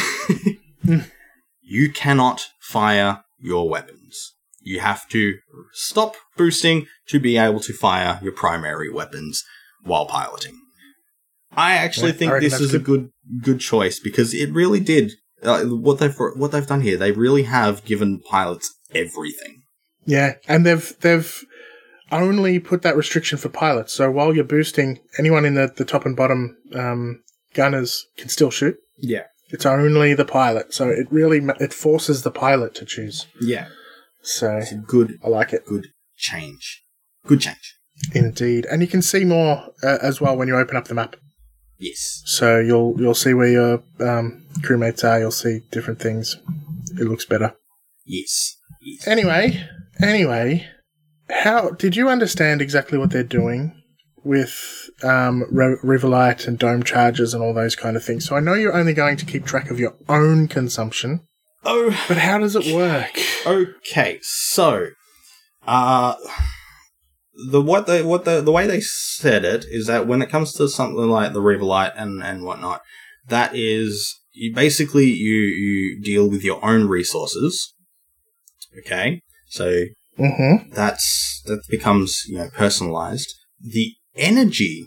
Speaker 4: you cannot fire your weapons. You have to stop boosting to be able to fire your primary weapons while piloting. I actually
Speaker 3: yeah,
Speaker 4: think
Speaker 3: I
Speaker 4: this is good. a good good choice because it really did. Uh, what they've what they've done here, they really have given pilots everything.
Speaker 3: Yeah, and they've they've only put that restriction for pilots. So while you're boosting, anyone in the, the top and bottom um, gunners can still shoot.
Speaker 4: Yeah,
Speaker 3: it's only the pilot. So it really it forces the pilot to choose.
Speaker 4: Yeah,
Speaker 3: so
Speaker 4: it's a good.
Speaker 3: I like it.
Speaker 4: Good change. Good change.
Speaker 3: Indeed, and you can see more uh, as well when you open up the map.
Speaker 4: Yes.
Speaker 3: So you'll you'll see where your um, crewmates are. You'll see different things. It looks better.
Speaker 4: Yes. yes.
Speaker 3: Anyway, anyway, how did you understand exactly what they're doing with um, Re- Riverlight and dome charges and all those kind of things? So I know you're only going to keep track of your own consumption.
Speaker 4: Oh,
Speaker 3: but how does it work?
Speaker 4: Okay, so uh. The what they what the the way they said it is that when it comes to something like the Riverlight and, and whatnot, that is you basically you you deal with your own resources. Okay, so
Speaker 3: mm-hmm.
Speaker 4: that's that becomes you know personalized. The energy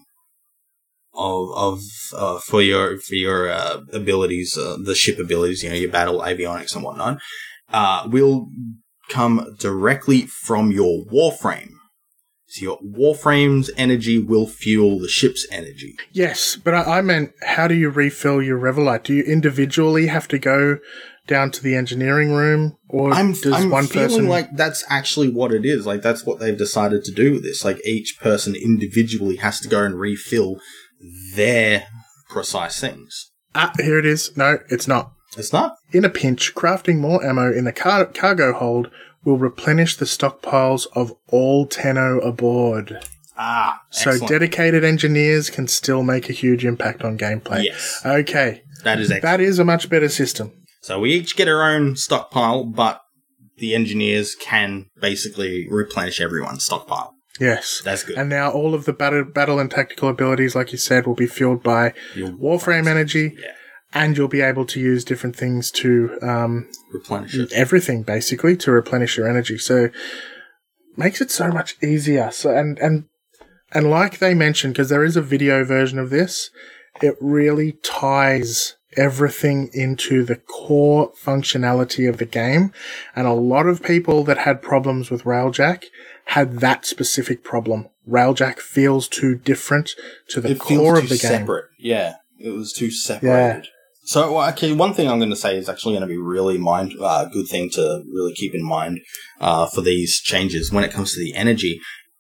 Speaker 4: of of uh, for your for your uh, abilities, uh, the ship abilities, you know your battle avionics and whatnot, uh, will come directly from your warframe. So your Warframe's energy will fuel the ship's energy.
Speaker 3: Yes, but I, I meant, how do you refill your Riverlight? Do you individually have to go down to the engineering room, or
Speaker 4: I'm,
Speaker 3: does
Speaker 4: I'm
Speaker 3: one
Speaker 4: feeling
Speaker 3: person?
Speaker 4: Like that's actually what it is. Like that's what they've decided to do with this. Like each person individually has to go and refill their precise things.
Speaker 3: Ah, here it is. No, it's not.
Speaker 4: It's not.
Speaker 3: In a pinch, crafting more ammo in the car- cargo hold will replenish the stockpiles of all Tenno aboard.
Speaker 4: Ah,
Speaker 3: so
Speaker 4: excellent.
Speaker 3: Dedicated engineers can still make a huge impact on gameplay.
Speaker 4: Yes.
Speaker 3: Okay.
Speaker 4: That is excellent.
Speaker 3: That is a much better system.
Speaker 4: So we each get our own stockpile, but the engineers can basically replenish everyone's stockpile.
Speaker 3: Yes.
Speaker 4: That's good.
Speaker 3: And now all of the battle, battle and tactical abilities, like you said, will be fueled by
Speaker 4: Your
Speaker 3: Warframe energy.
Speaker 4: Yeah.
Speaker 3: And you'll be able to use different things to um,
Speaker 4: replenish it.
Speaker 3: Everything, basically, to replenish your energy. So makes it so much easier. So and and and like they mentioned, because there is a video version of this, it really ties everything into the core functionality of the game. And a lot of people that had problems with Railjack had that specific problem. Railjack feels too different to the
Speaker 4: it
Speaker 3: core
Speaker 4: feels
Speaker 3: of the
Speaker 4: too
Speaker 3: game.
Speaker 4: Separate. Yeah, it was too separated. Yeah. So, well, okay, one thing I'm going to say is actually going to be really mind a uh, good thing to really keep in mind uh, for these changes when it comes to the energy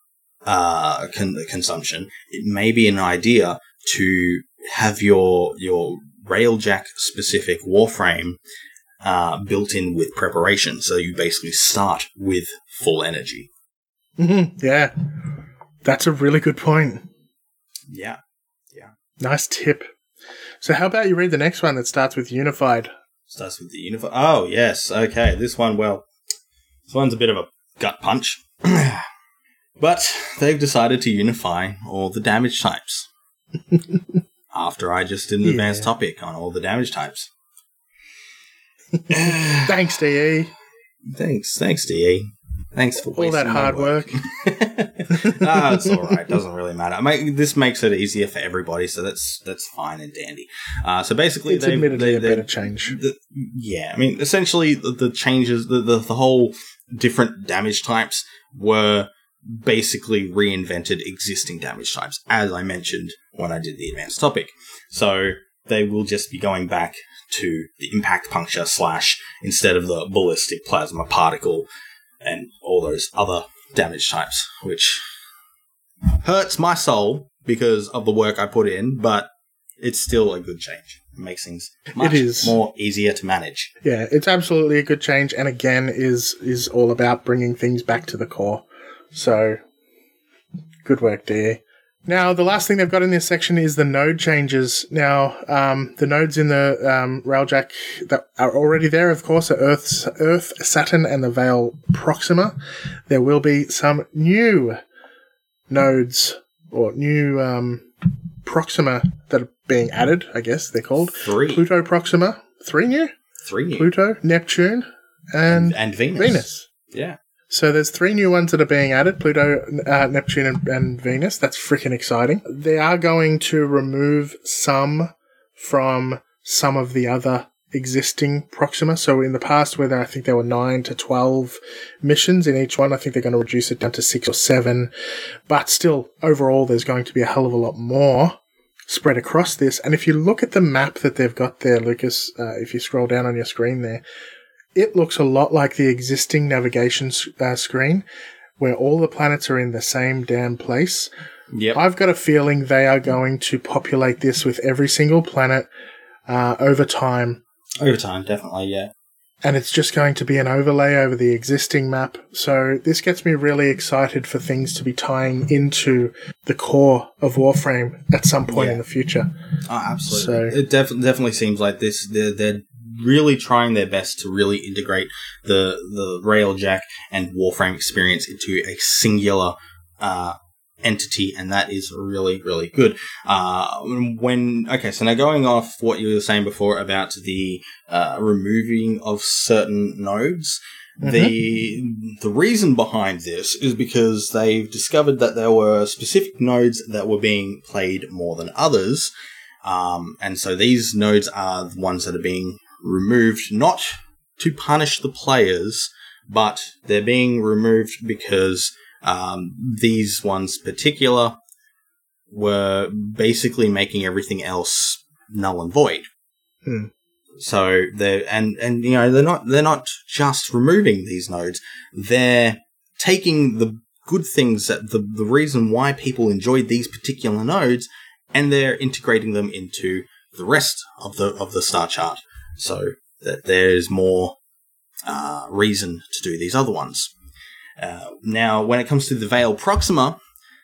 Speaker 4: uh, con- consumption. It may be an idea to have your your Railjack specific Warframe uh, built in with preparation, so you basically start with full energy.
Speaker 3: Mm-hmm. Yeah, that's a really good point.
Speaker 4: Yeah, yeah,
Speaker 3: nice tip. So how about you read the next one that starts with Unified?
Speaker 4: Starts with the Unified. Oh, yes. Okay. This one, well, This one's a bit of a gut punch. But they've decided to unify all the damage types. After I just did an
Speaker 3: Yeah.
Speaker 4: advanced topic on all the damage types.
Speaker 3: Thanks, D E.
Speaker 4: Thanks, thanks, D E. Thanks for
Speaker 3: All
Speaker 4: wasting
Speaker 3: that
Speaker 4: my
Speaker 3: hard work.
Speaker 4: Ah, it's all right. Doesn't really matter. I mean, this makes it easier for everybody, so that's that's fine and dandy. Uh, so basically,
Speaker 3: It's
Speaker 4: they've-
Speaker 3: admittedly
Speaker 4: they,
Speaker 3: a
Speaker 4: they,
Speaker 3: better change.
Speaker 4: the, yeah, I mean, essentially, the, the changes, the, the the whole different damage types were basically reinvented existing damage types, as I mentioned when I did the advanced topic. So they will just be going back to the impact puncture slash instead of the ballistic plasma particle and all those other damage types, which hurts my soul because of the work I put in, but it's still a good change. It makes things much
Speaker 3: is.
Speaker 4: more easier to manage.
Speaker 3: Yeah, it's absolutely a good change, and again, is is all about bringing things back to the core. So, good work, D E. Now, the last thing they've got in this section is the node changes. Now, um, the nodes in the um, Railjack that are already there, of course, are Earth, Earth, Saturn, and the Veil Proxima. There will be some new nodes, or new um, Proxima that are being added, I guess they're called.
Speaker 4: Three.
Speaker 3: Pluto Proxima. Three new?
Speaker 4: Three new.
Speaker 3: Pluto, Neptune, and,
Speaker 4: and, and Venus.
Speaker 3: Venus.
Speaker 4: Yeah.
Speaker 3: So there's three new ones that are being added, Pluto, uh, Neptune, and, and Venus. That's freaking exciting. They are going to remove some from some of the other existing Proxima. So in the past, where there, I think there were nine to twelve missions in each one, I think they're going to reduce it down to six or seven. But still, overall, there's going to be a hell of a lot more spread across this. And if you look at the map that they've got there, Lucas, uh, if you scroll down on your screen there, it looks a lot like the existing navigation uh, screen, where all the planets are in the same damn place.
Speaker 4: Yep.
Speaker 3: I've got a feeling they are going to populate this with every single planet uh, over time,
Speaker 4: Over time, definitely, yeah.
Speaker 3: and it's just going to be an overlay over the existing map. So this gets me really excited for things to be tying into the core of Warframe at some point
Speaker 4: Yeah.
Speaker 3: in the future.
Speaker 4: Oh, absolutely.
Speaker 3: So-
Speaker 4: it def- definitely seems like this. They're, they're really trying their best to really integrate the the Railjack and Warframe experience into a singular uh, entity, and that is really, really good. Uh, when okay, so now going off what you were saying before about the uh, removing of certain nodes. The the reason behind this is because they've discovered that there were specific nodes that were being played more than others. Um, and so these nodes are the ones that are being removed, not to punish the players, but they're being removed because um, these ones particular were basically making everything else null and void.
Speaker 3: Hmm.
Speaker 4: So they're and and you know they're not they're not just removing these nodes; they're taking the good things that the the reason why people enjoyed these particular nodes, and they're integrating them into the rest of the of the star chart, so that there's more uh, reason to do these other ones. Uh, now, when it comes to the Veil Proxima,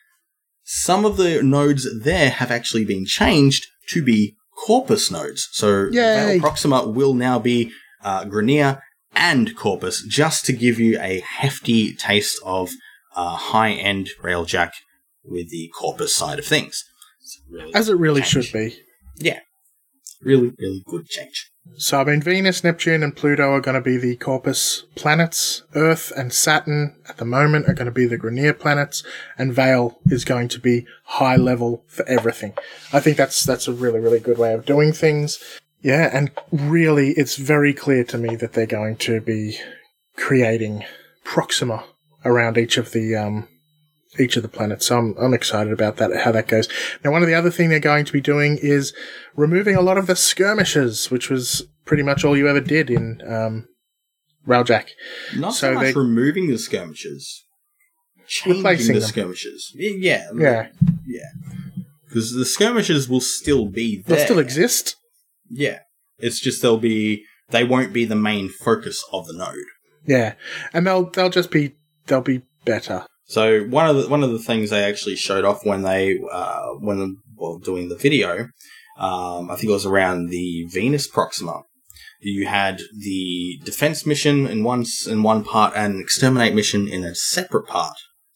Speaker 4: some of the nodes there have actually been changed to be Corpus nodes. So
Speaker 3: Yay.
Speaker 4: Veil Proxima will now be uh, Grineer and Corpus, just to give you a hefty taste of uh, high-end Railjack with the Corpus side of things. It's really
Speaker 3: As it really
Speaker 4: change.
Speaker 3: should be.
Speaker 4: Yeah. Really, really good change.
Speaker 3: So, I mean, Venus, Neptune, and Pluto are going to be the Corpus planets. Earth and Saturn, at the moment, are going to be the Grineer planets. And Veil is going to be high level for everything. I think that's that's a really, really good way of doing things. Yeah, and really, it's very clear to me that they're going to be creating Proxima around each of the um, each of the planets. So I'm, I'm excited about that, how that goes. Now, one of the other things they're going to be doing is removing a lot of the skirmishes, which was pretty much all you ever did in um, Railjack.
Speaker 4: Not
Speaker 3: So
Speaker 4: so, much
Speaker 3: they-
Speaker 4: removing the skirmishes. Changing
Speaker 3: Replacing
Speaker 4: the
Speaker 3: them.
Speaker 4: skirmishes. Y- Yeah.
Speaker 3: Yeah,
Speaker 4: Yeah. Because the skirmishes will still be there.
Speaker 3: they'll still exist.
Speaker 4: Yeah. It's just they'll be... They won't be the main focus of the node.
Speaker 3: Yeah, and they'll they'll just be they'll be better.
Speaker 4: So one of the one of the things they actually showed off when they uh, when well doing the video, um, I think it was around the Venus Proxima. you had the defense mission in one, in one part and an exterminate mission in a separate part.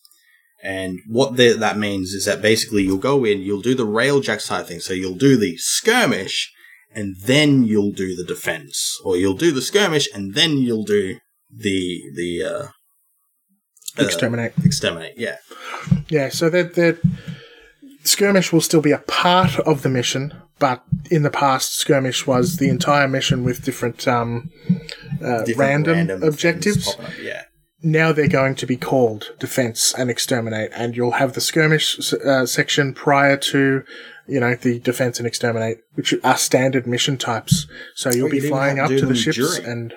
Speaker 4: And what the, that means is that basically you'll go in, you'll do the railjack side thing. So you'll do the skirmish, and then you'll do the defense. Or you'll do the skirmish, and then you'll do the the uh,
Speaker 3: exterminate.
Speaker 4: Uh, exterminate, yeah.
Speaker 3: Yeah, so that that skirmish will still be a part of the mission, but in the past, skirmish was the entire mission with different, um, uh,
Speaker 4: different
Speaker 3: random,
Speaker 4: random
Speaker 3: objectives.
Speaker 4: Up, yeah.
Speaker 3: Now they're going to be called defense and exterminate, and you'll have the skirmish uh, section prior to, you know, the defense and exterminate, which are standard mission types. So you'll
Speaker 4: Or
Speaker 3: be
Speaker 4: you'd even
Speaker 3: flying
Speaker 4: have
Speaker 3: up
Speaker 4: to do
Speaker 3: to the
Speaker 4: them
Speaker 3: ships
Speaker 4: during.
Speaker 3: and...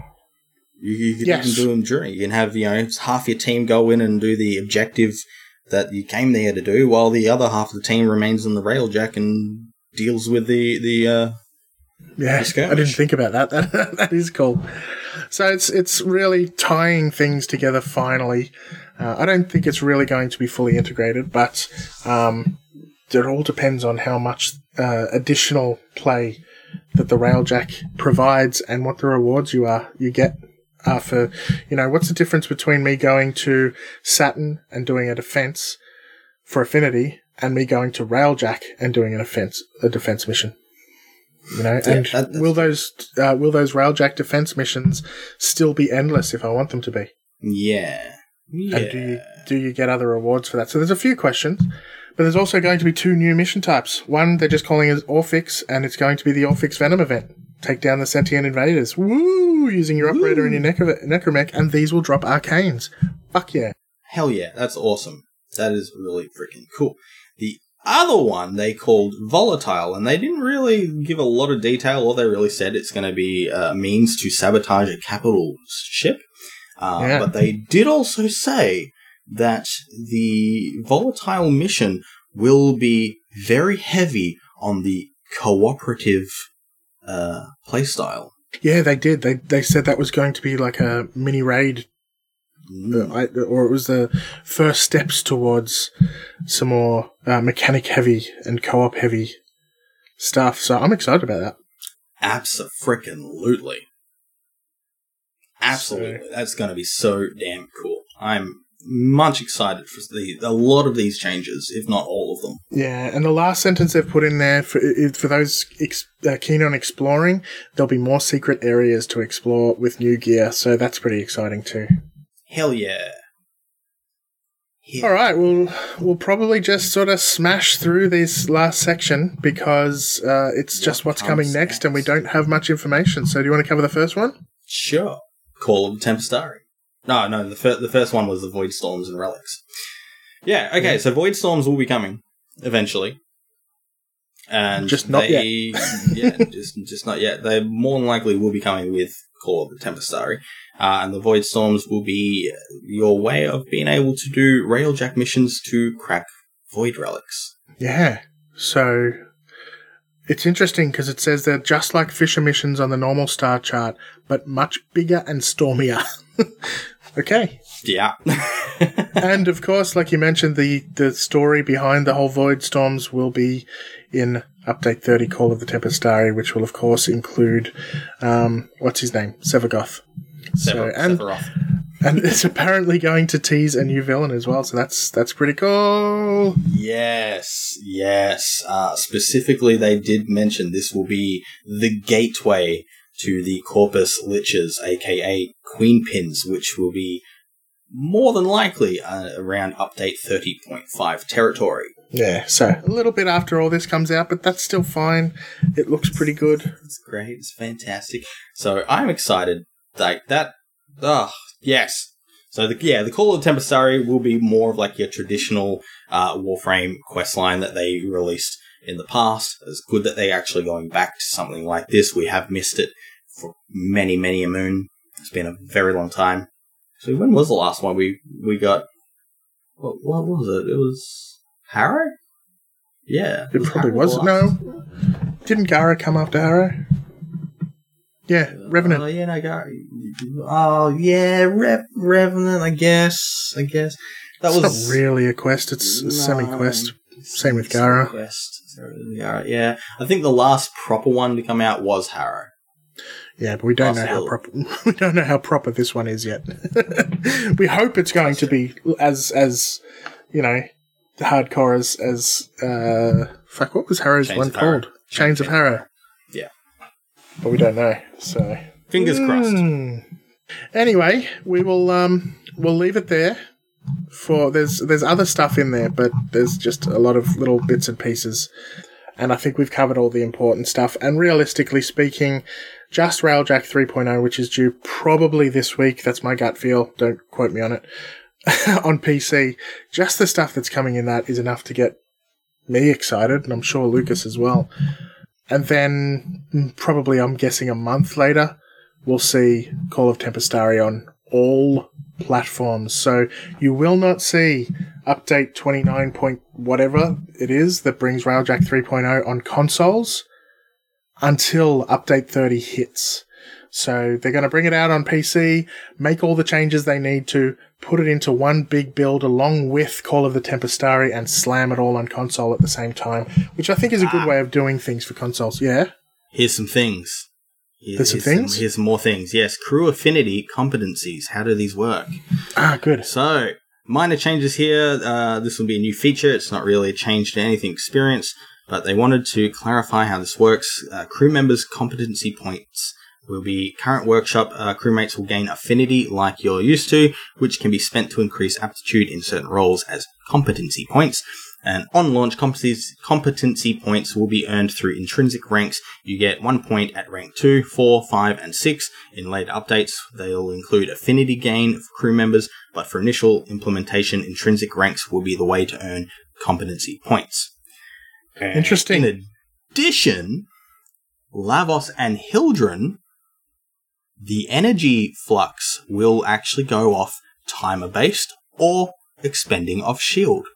Speaker 4: You, you could
Speaker 3: Yes.
Speaker 4: even do them during. You can have, you know, half your team go in and do the objective that you came there to do, while the other half of the team remains on the railjack and deals with the, the uh,
Speaker 3: Yeah,
Speaker 4: the skirmish.
Speaker 3: I didn't think about that. That that is cool. So it's it's really tying things together finally. Uh, I don't think it's really going to be fully integrated, but um, it all depends on how much uh, additional play that the railjack provides and what the rewards you are you get are for. You know, what's the difference between me going to Saturn and doing a defense for Affinity and me going to railjack and doing an offense a defense mission? You know,
Speaker 4: Yeah,
Speaker 3: and
Speaker 4: that- that's
Speaker 3: will those uh, will those railjack defense missions still be endless if I want them to be?
Speaker 4: Yeah. Yeah.
Speaker 3: And do you do you get other rewards for that? So there's a few questions, but there's also going to be two new mission types. One they're just calling it Orphix, and it's going to be the Orphix Venom event. Take down the sentient invaders. Woo! Using your operator and your necro- necromech, and these will drop arcanes. Fuck yeah!
Speaker 4: Hell yeah, that's awesome. That is really freaking cool. The other one they called Volatile, and they didn't really give a lot of detail. All they really said it's going to be a means to sabotage a capital ship. Uh,
Speaker 3: Yeah.
Speaker 4: But they did also say that the Volatile mission will be very heavy on the cooperative uh, playstyle.
Speaker 3: Yeah, they did. They they said that was going to be like a mini raid.
Speaker 4: Mm.
Speaker 3: I, or it was the first steps towards some more uh, mechanic heavy and co-op heavy stuff. So I'm excited about that.
Speaker 4: Abso-frickin-lutely. Absolutely. That's going to be so damn cool. I'm much excited for the a lot of these changes, if not all of them.
Speaker 3: Yeah, and the last sentence they've put in there for for those ex, uh, keen on exploring, there'll be more secret areas to explore with new gear. So that's pretty exciting too.
Speaker 4: Hell yeah. Yeah.
Speaker 3: All right, we'll we'll probably just sort of smash through this last section because uh, it's just
Speaker 4: What
Speaker 3: what's coming
Speaker 4: comes
Speaker 3: next, and we
Speaker 4: next?
Speaker 3: don't have much information. So do you want to cover the first one?
Speaker 4: Sure. Call of the Tempestari. No, no, the, fir- the first one was the Void Storms and Relics. Yeah, okay, so Void Storms will be coming eventually. And
Speaker 3: Just not
Speaker 4: they, yeah, just just not yet. They more than likely will be coming with Call of the Tempestari. Uh, and the Void Storms will be your way of being able to do railjack missions to crack Void Relics.
Speaker 3: Yeah. So it's interesting because it says they're just like Fisher missions on the normal star chart, but much bigger and stormier. Okay.
Speaker 4: Yeah.
Speaker 3: And of course, like you mentioned, the, the story behind the whole Void Storms will be in Update thirty Call of the Tempestari, which will of course include, um, what's his name? Sevagoth. So,
Speaker 4: Sephiroth.
Speaker 3: and,
Speaker 4: Sephiroth.
Speaker 3: and it's apparently going to tease a new villain as well, so that's that's pretty cool.
Speaker 4: Yes, yes. Uh, specifically, they did mention this will be the gateway to the Corpus Liches, aka Queen Pins, which will be more than likely uh, around Update thirty point five territory.
Speaker 3: Yeah, so a little bit after all this comes out, but that's still fine. It looks pretty good.
Speaker 4: It's great. It's fantastic. So I'm excited. Like that. Oh, yes. So the, yeah, the Call of the Tempestari will be more of like your traditional uh, Warframe questline that they released in the past. It's good that they're actually going back to something like this. We have missed it for many, many a moon. It's been a very long time. So when was the last one we we got? What, what was it? It was Harrow? Yeah.
Speaker 3: It probably
Speaker 4: Harrow
Speaker 3: was.
Speaker 4: the last-
Speaker 3: No. Didn't Gara come after Harrow? Yeah, Revenant.
Speaker 4: Oh, yeah, no, Gar- oh, yeah, Rev- Revenant, I guess. I guess. That
Speaker 3: It's
Speaker 4: was.
Speaker 3: not really a quest, it's a
Speaker 4: No,
Speaker 3: semi-quest. Same with Gara.
Speaker 4: Semi-quest. Same with Gara, yeah. I think the last proper one to come out was Harrow.
Speaker 3: Yeah, but we don't know how proper we don't know how proper this one is yet. We hope it's going to be as as you know hardcore as as uh fuck. What was Harrow's
Speaker 4: Chains
Speaker 3: one
Speaker 4: of Harrow.
Speaker 3: called? Chains of Harrow.
Speaker 4: Yeah.
Speaker 3: But we don't know. So
Speaker 4: Fingers crossed.
Speaker 3: Mm. Anyway, we will um we'll leave it there. For there's there's other stuff in there, but there's just a lot of little bits and pieces. And I think we've covered all the important stuff. And realistically speaking, just Railjack three point oh, which is due probably this week. That's my gut feel. Don't quote me on it. On P C, just the stuff that's coming in that is enough to get me excited, and I'm sure Lucas as well. And then probably, I'm guessing a month later, we'll see Call of Tempestari on all platforms. So you will not see update twenty-nine point whatever it is that brings Railjack three point oh on consoles until update thirty hits. So they're going to bring it out on P C, make all the changes they need to, put it into one big build along with Call of the Tempestari, and slam it all on console at the same time, which I think is a good
Speaker 4: Ah.
Speaker 3: way of doing things for consoles. Yeah?
Speaker 4: Here's some things. Here-
Speaker 3: There's some
Speaker 4: here's
Speaker 3: things?
Speaker 4: here's some more things. Yes, crew affinity competencies. How do these work?
Speaker 3: Ah, good.
Speaker 4: So, minor changes here. Uh, this will be a new feature. It's not really a change to anything experienced, but they wanted to clarify how this works. Uh, crew members' competency points will be current workshop. Uh, crewmates will gain affinity like you're used to, which can be spent to increase aptitude in certain roles as competency points. And on launch, competency, competency points will be earned through intrinsic ranks. You get one point at rank two, four, five, and six. In later updates, they'll include affinity gain for crew members, but for initial implementation, intrinsic ranks will be the way to earn competency points. And
Speaker 3: Interesting.
Speaker 4: In addition, Lavos and Hildren, the energy flux will actually go off timer-based or expending of shield.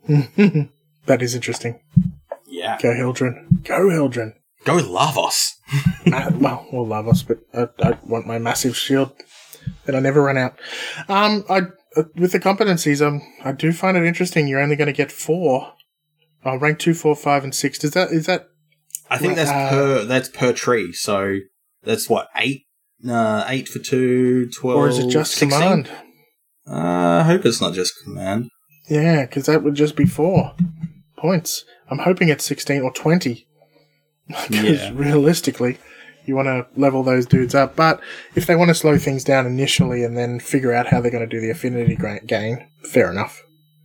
Speaker 3: That is interesting.
Speaker 4: Yeah.
Speaker 3: Go Hildren. Go Hildren.
Speaker 4: Go Lavos.
Speaker 3: uh, well, we'll love us, but I, I want my massive shield that I never run out. Um, I uh, with the competencies, um, I do find it interesting. You're only going to get four. Oh, rank two, four, five, and six. Does that is that?
Speaker 4: I think that's
Speaker 3: Uh,
Speaker 4: per that's per tree. So that's what eight, uh, eight for two, twelve,
Speaker 3: Or is it just
Speaker 4: sixteen?
Speaker 3: command?
Speaker 4: Uh, I hope it's not just command.
Speaker 3: Yeah, because that would just be four points. I'm hoping it's sixteen or twenty. Because
Speaker 4: Yeah.
Speaker 3: realistically, you want to level those dudes up. But if they want to slow things down initially and then figure out how they're going to do the affinity gra- gain, fair enough.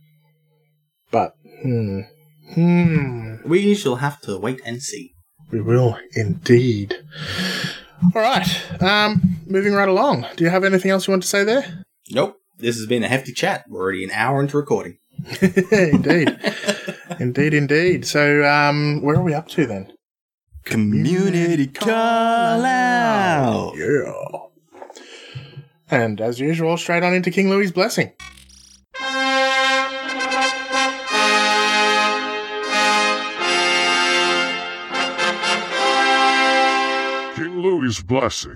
Speaker 3: But, hmm. Hmm.
Speaker 4: We shall have to wait and see.
Speaker 3: We will indeed. All right. Um, moving right along. Do you have anything else you want to say there?
Speaker 4: Nope. This has been a hefty chat. We're already an hour into recording.
Speaker 3: Indeed. Indeed, indeed. So, um, where are we up to then?
Speaker 4: Community call out.
Speaker 3: Yeah. And as usual, straight on into King Louis' blessing.
Speaker 5: King Louis' blessing.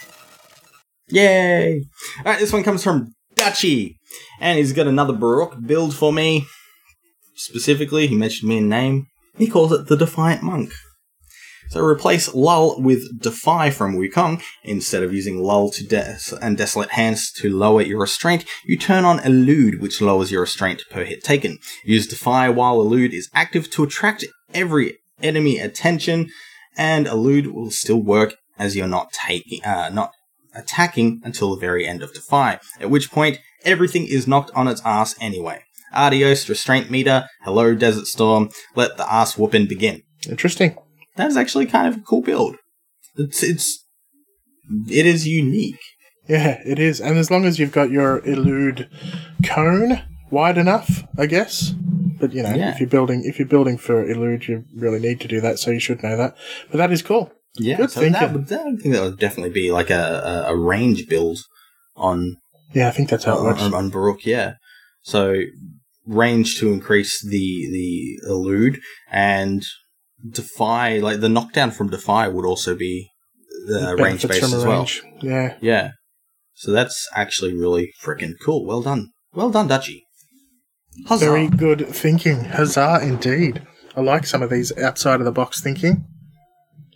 Speaker 4: Yay! Alright, this one comes from Dutchy. And he's got another Baroque build for me. Specifically, he mentioned me in name. He calls it the Defiant Monk. So replace Lull with Defy from Wukong. Instead of using Lull to des- and Desolate Hands to lower your restraint, you turn on Elude, which lowers your restraint per hit taken. Use Defy while Elude is active to attract every enemy attention, and Elude will still work as you're not taking, uh, not attacking until the very end of Defy, at which point everything is knocked on its ass anyway. Adios, Restraint Meter. Hello, Desert Storm. Let the ass whooping begin.
Speaker 3: Interesting.
Speaker 4: That is actually kind of a cool build. It's, it's, it is unique.
Speaker 3: Yeah, it is. And as long as you've got your elude cone wide enough, I guess. But you know,
Speaker 4: Yeah.
Speaker 3: if you're building if you're building for elude, you really need to do that, so you should know that. But that is cool.
Speaker 4: Yeah,
Speaker 3: Good
Speaker 4: so
Speaker 3: thinking.
Speaker 4: that would, that, I think that would definitely be like a, a, a range build on
Speaker 3: Yeah, I think that's how it works.
Speaker 4: on, on Baroque, yeah. So range to increase the the elude, and Defy, like the knockdown from Defy would also be the range
Speaker 3: Benefits
Speaker 4: based
Speaker 3: from a
Speaker 4: as well.
Speaker 3: range. Yeah.
Speaker 4: Yeah. So that's actually really freaking cool. Well done. Well done, Dutchy. Huzzah.
Speaker 3: Very good thinking. Huzzah, indeed. I like some of these outside of the box thinking.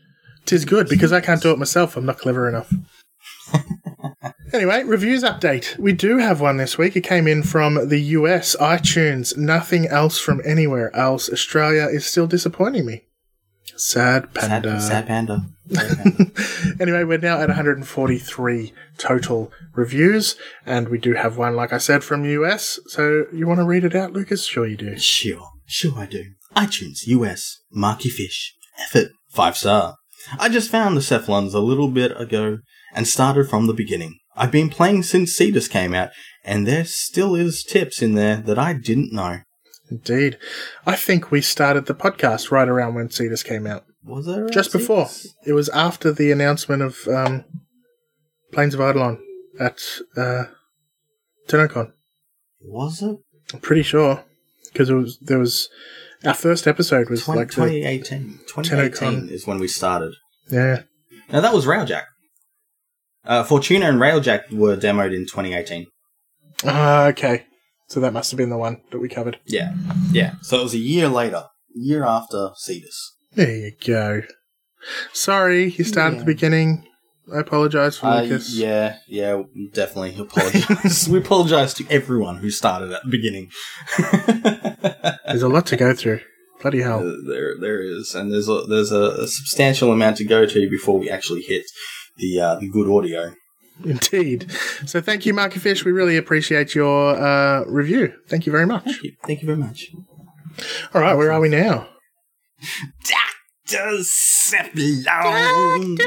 Speaker 3: 'Tis good, because I can't do it myself. I'm not clever enough. Anyway, reviews update. We do have one this week. It came in from the U S, iTunes. Nothing else from anywhere else. Australia is still disappointing me. Sad panda.
Speaker 4: Sad, sad panda. Sad panda.
Speaker 3: Anyway, we're now at one hundred forty-three total reviews, and we do have one, like I said, from U S. So you want to read it out, Lucas? Sure you do.
Speaker 4: Sure, sure I do. iTunes, U S, Marky Fish, effort, five star. I just found the Cephalons a little bit ago and started from the beginning. I've been playing since Cetus came out, and there still is tips in there that I didn't know.
Speaker 3: Indeed. I think we started the podcast right around when Cetus came out.
Speaker 4: Was there?
Speaker 3: Just before. It was after the announcement of um, Plains of Eidolon at uh, TennoCon.
Speaker 4: Was it?
Speaker 3: I'm pretty sure. Because it was there was... Our first episode was
Speaker 4: twenty,
Speaker 3: like... The,
Speaker 4: twenty eighteen. twenty eighteen is when we started.
Speaker 3: Yeah.
Speaker 4: Now, that was Railjack. Uh, Fortuna and Railjack were demoed in twenty eighteen.
Speaker 3: Ah, okay. So that must have been the one that we covered.
Speaker 4: Yeah, yeah. So it was a year later, a year after Cetus.
Speaker 3: There you go. Sorry, you started
Speaker 4: Yeah.
Speaker 3: at the beginning. I apologise for
Speaker 4: Uh,
Speaker 3: Lucas.
Speaker 4: yeah, yeah, definitely apologise. We apologise to everyone who started at the beginning.
Speaker 3: There's a lot to go through. Bloody hell.
Speaker 4: Uh, there, there is, and there's a there's a, a substantial amount to go to before we actually hit the uh, the good audio.
Speaker 3: Indeed. So thank you, Marky Fish. We really appreciate your uh, review. Thank you very much.
Speaker 4: Thank you, thank you very much.
Speaker 3: All right, where are we now?
Speaker 4: Doctor Cephalon.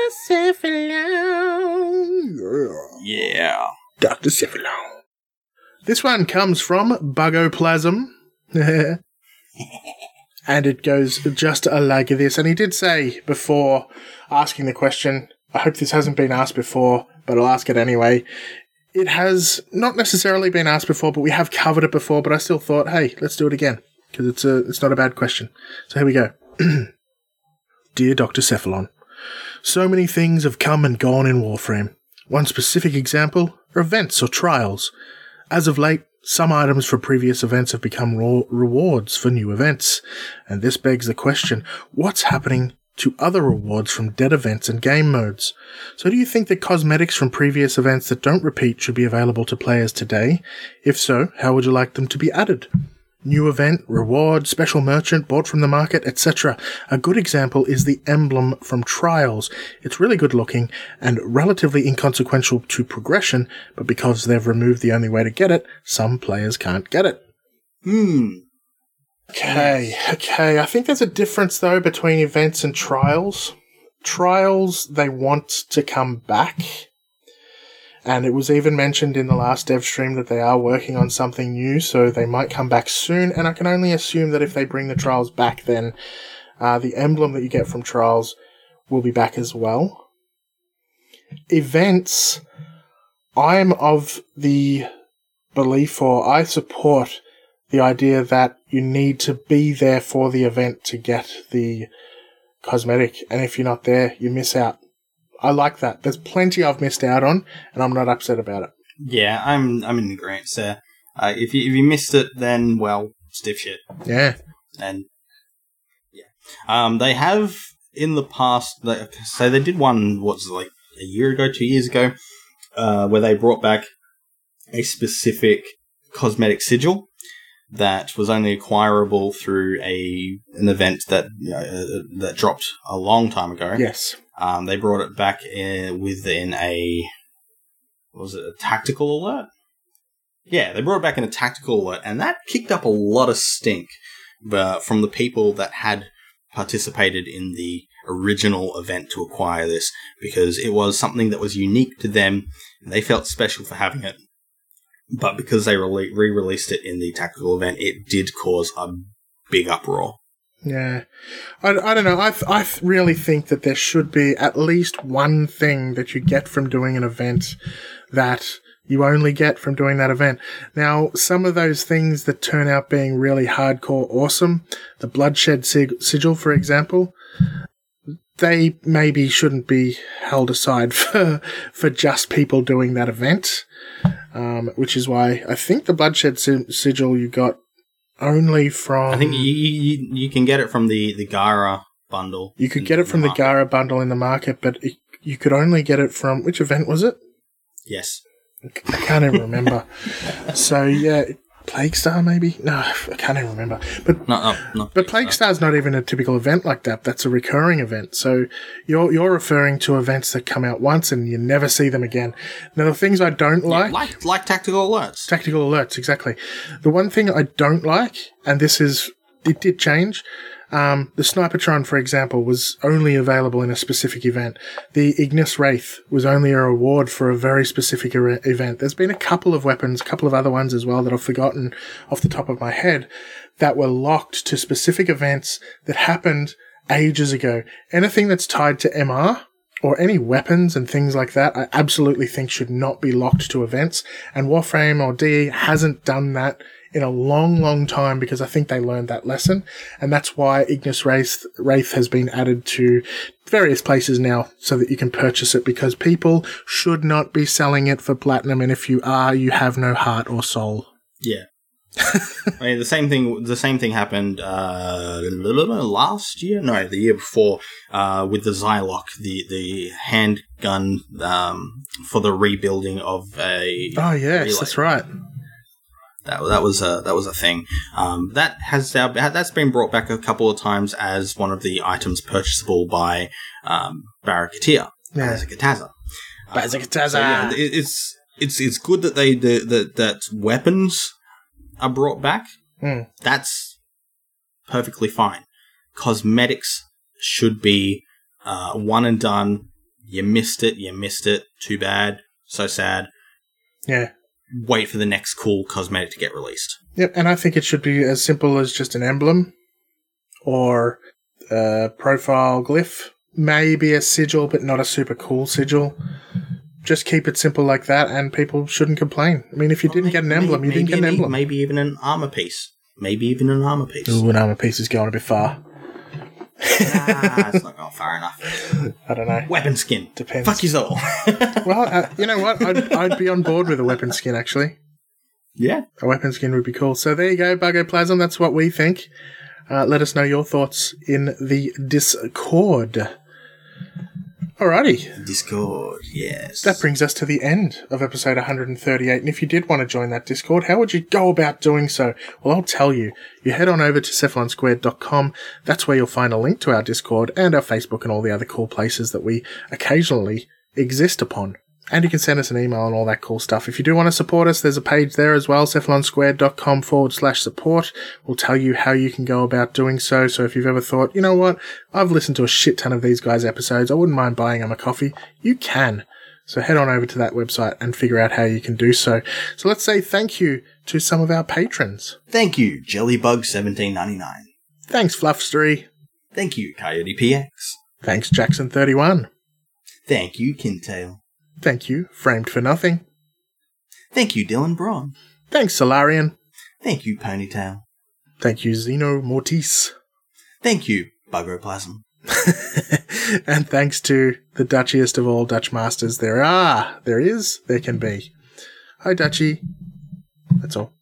Speaker 4: Yeah.
Speaker 3: Doctor Cephalon. This one comes from Bugoplasm. And it goes just like this. And he did say before asking the question, I hope this hasn't been asked before, but I'll ask it anyway. It has not necessarily been asked before, but we have covered it before, but I still thought, hey, let's do it again, because it's a, it's not a bad question. So here we go. Dear Doctor Cephalon, so many things have come and gone in Warframe. One specific example are events or trials. As of late, some items for previous events have become raw rewards for new events, and this begs the question, what's happening to other rewards from dead events and game modes? So do you think that cosmetics from previous events that don't repeat should be available to players today? If so, how would you like them to be added? New event, reward, special merchant, bought from the market, et cetera. A good example is the emblem from Trials. It's really good looking and relatively inconsequential to progression, but because they've removed the only way to get it, some players can't get it.
Speaker 4: Hmm.
Speaker 3: Okay, okay. I think there's a difference, though, between events and trials. Trials, they want to come back. And it was even mentioned in the last dev stream that they are working on something new, so they might come back soon. And I can only assume that if they bring the trials back, then uh, the emblem that you get from trials will be back as well. Events, I'm of the belief, or I support the idea that you need to be there for the event to get the cosmetic, and if you're not there, you miss out. I like that. There's plenty I've missed out on, and I'm not upset about it.
Speaker 4: Yeah, I'm I'm in agreement there. Uh, if you if you missed it, then well, stiff shit.
Speaker 3: Yeah.
Speaker 4: And yeah, um, they have in the past. They, so they did one. What's it, like a year ago, two years ago, uh, where they brought back a specific cosmetic sigil that was only acquirable through a an event that you know, uh, that dropped a long time ago.
Speaker 3: Yes.
Speaker 4: Um, they brought it back in, within a what was it a tactical alert? Yeah, they brought it back in a tactical alert, and that kicked up a lot of stink uh, from the people that had participated in the original event to acquire this, because it was something that was unique to them, and they felt special for having it. But because they re- re-released it in the tactical event, it did cause a big uproar.
Speaker 3: Yeah. I, I don't know. I, th- I th- really think that there should be at least one thing that you get from doing an event that you only get from doing that event. Now, some of those things that turn out being really hardcore awesome, the Bloodshed sig- Sigil, for example, they maybe shouldn't be held aside for, for just people doing that event. Um, which is why I think the Bloodshed sig- Sigil you got only from...
Speaker 4: I think you, you you can get it from the, the Gara bundle.
Speaker 3: You could get it from the, the Gara bundle in the market, but it, you could only get it from... Which event was it?
Speaker 4: Yes.
Speaker 3: I can't even remember. So, yeah... Plague Star, maybe? No, I can't even remember. But
Speaker 4: no, no, no,
Speaker 3: but Plague Star's not even a typical event like that. That's a recurring event. So you're you're referring to events that come out once and you never see them again. Now, the things I don't like...
Speaker 4: Yeah, like, like Tactical Alerts.
Speaker 3: Tactical Alerts, exactly. The one thing I don't like, and this is... It did change... Um, the Snipertron, for example, was only available in a specific event. The Ignis Wraith was only a reward for a very specific er- event. There's been a couple of weapons, a couple of other ones as well that I've forgotten off the top of my head that were locked to specific events that happened ages ago. Anything that's tied to M R or any weapons and things like that, I absolutely think should not be locked to events. And Warframe or D E hasn't done that in a long, long time because I think they learned that lesson. And that's why Ignis Wraith, Wraith has been added to various places now so that you can purchase it, because people should not be selling it for platinum. And if you are, you have no heart or soul.
Speaker 4: Yeah. I mean, the same thing, the same thing happened, uh, last year? No, the year before, uh, with the Zylock, the, the handgun, um, for the rebuilding of a...
Speaker 3: Oh, yes,
Speaker 4: relay.
Speaker 3: That's right.
Speaker 4: That that was a that was a thing. Um, that has now that's been brought back a couple of times as one of the items purchasable by um, Barakatia,
Speaker 3: yeah.
Speaker 4: Bazakataza.
Speaker 3: Bazakataza.
Speaker 4: Uh, so yeah, it, it's it's it's good that they the, the, that weapons are brought back.
Speaker 3: Mm.
Speaker 4: That's perfectly fine. Cosmetics should be uh, one and done. You missed it. You missed it. Too bad. So sad.
Speaker 3: Yeah.
Speaker 4: Wait for the next cool cosmetic to get released.
Speaker 3: Yep, and I think it should be as simple as just an emblem or a profile glyph, maybe a sigil, but not a super cool sigil. Just keep it simple like that, and people shouldn't complain. I mean, if you
Speaker 4: well,
Speaker 3: didn't
Speaker 4: maybe,
Speaker 3: get an emblem, you didn't get an
Speaker 4: an,
Speaker 3: emblem.
Speaker 4: Maybe even an armor piece. Maybe even an armor piece.
Speaker 3: Ooh, an armor piece is going a bit far.
Speaker 4: Nah, it's not going far enough.
Speaker 3: I don't know.
Speaker 4: Weapon skin.
Speaker 3: Depends.
Speaker 4: Fuck you all.
Speaker 3: Well, uh, you know what? I'd, I'd be on board with a weapon skin, actually.
Speaker 4: Yeah.
Speaker 3: A weapon skin would be cool. So there you go, Bugoplasm. That's what we think. Uh, let us know your thoughts in the Discord. Alrighty.
Speaker 4: Discord, yes.
Speaker 3: That brings us to the end of episode one hundred thirty-eight. And if you did want to join that Discord, how would you go about doing so? Well, I'll tell you. You head on over to cephalon squared dot com. That's where you'll find a link to our Discord and our Facebook and all the other cool places that we occasionally exist upon. And you can send us an email and all that cool stuff. If you do want to support us, there's a page there as well, cephalon squared dot com forward slash support. We'll tell you how you can go about doing so. So if you've ever thought, you know what, I've listened to a shit ton of these guys' episodes, I wouldn't mind buying them a coffee, you can. So head on over to that website and figure out how you can do so. So let's say thank you to some of our patrons.
Speaker 4: Thank you, Jellybug seventeen ninety-nine.
Speaker 3: Thanks, Fluffstery.
Speaker 4: Thank you, Coyote P X.
Speaker 3: Thanks, Jackson thirty-one.
Speaker 4: Thank you, Kintail.
Speaker 3: Thank you, Framed for Nothing.
Speaker 4: Thank you, Dylan Braun.
Speaker 3: Thanks, Solarian.
Speaker 4: Thank you, Ponytail.
Speaker 3: Thank you, Xeno Mortis.
Speaker 4: Thank you, Bugoplasm.
Speaker 3: And thanks to the Dutchiest of all Dutch masters there are, there is, there can be. Hi, Dutchie. That's all.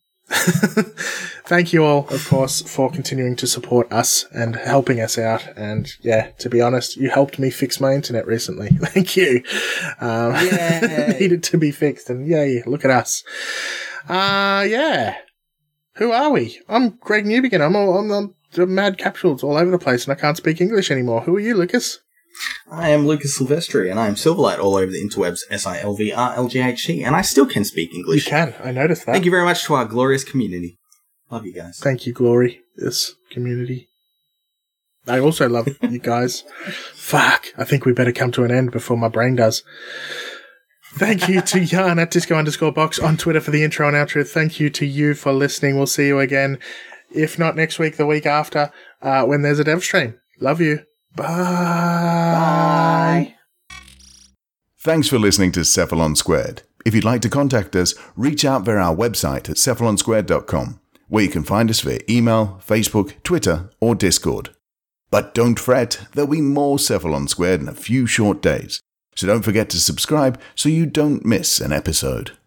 Speaker 3: Thank you all, of course, for continuing to support us and helping us out. And yeah, to be honest, you helped me fix my internet recently. Thank you. Um, it needed to be fixed, and yay, look at us. Uh, yeah. Who are we? I'm Greg Newbegin. I'm all, I'm, I'm, I'm mad capsules all over the place, and I can't speak English anymore. Who are you, Lucas?
Speaker 4: I am Lucas Silvestri, and I am Silverlight all over the interwebs, S I L V R L G H T, and I still can speak English.
Speaker 3: You can. I noticed that.
Speaker 4: Thank you very much to our glorious community. Love you guys.
Speaker 3: Thank you, Glory, this community. I also love you guys. Fuck. I think we better come to an end before my brain does. Thank you to Jan at disco underscore box on Twitter for the intro and outro. Thank you to you for listening. We'll see you again, if not next week, the week after, uh, when there's a dev stream. Love you. Bye. Bye.
Speaker 2: Thanks for listening to Cephalon Squared. If you'd like to contact us, reach out via our website at cephalon squared dot com, where you can find us via email, Facebook, Twitter, or Discord. But don't fret, there'll be more Cephalon Squared in a few short days, so don't forget to subscribe so you don't miss an episode.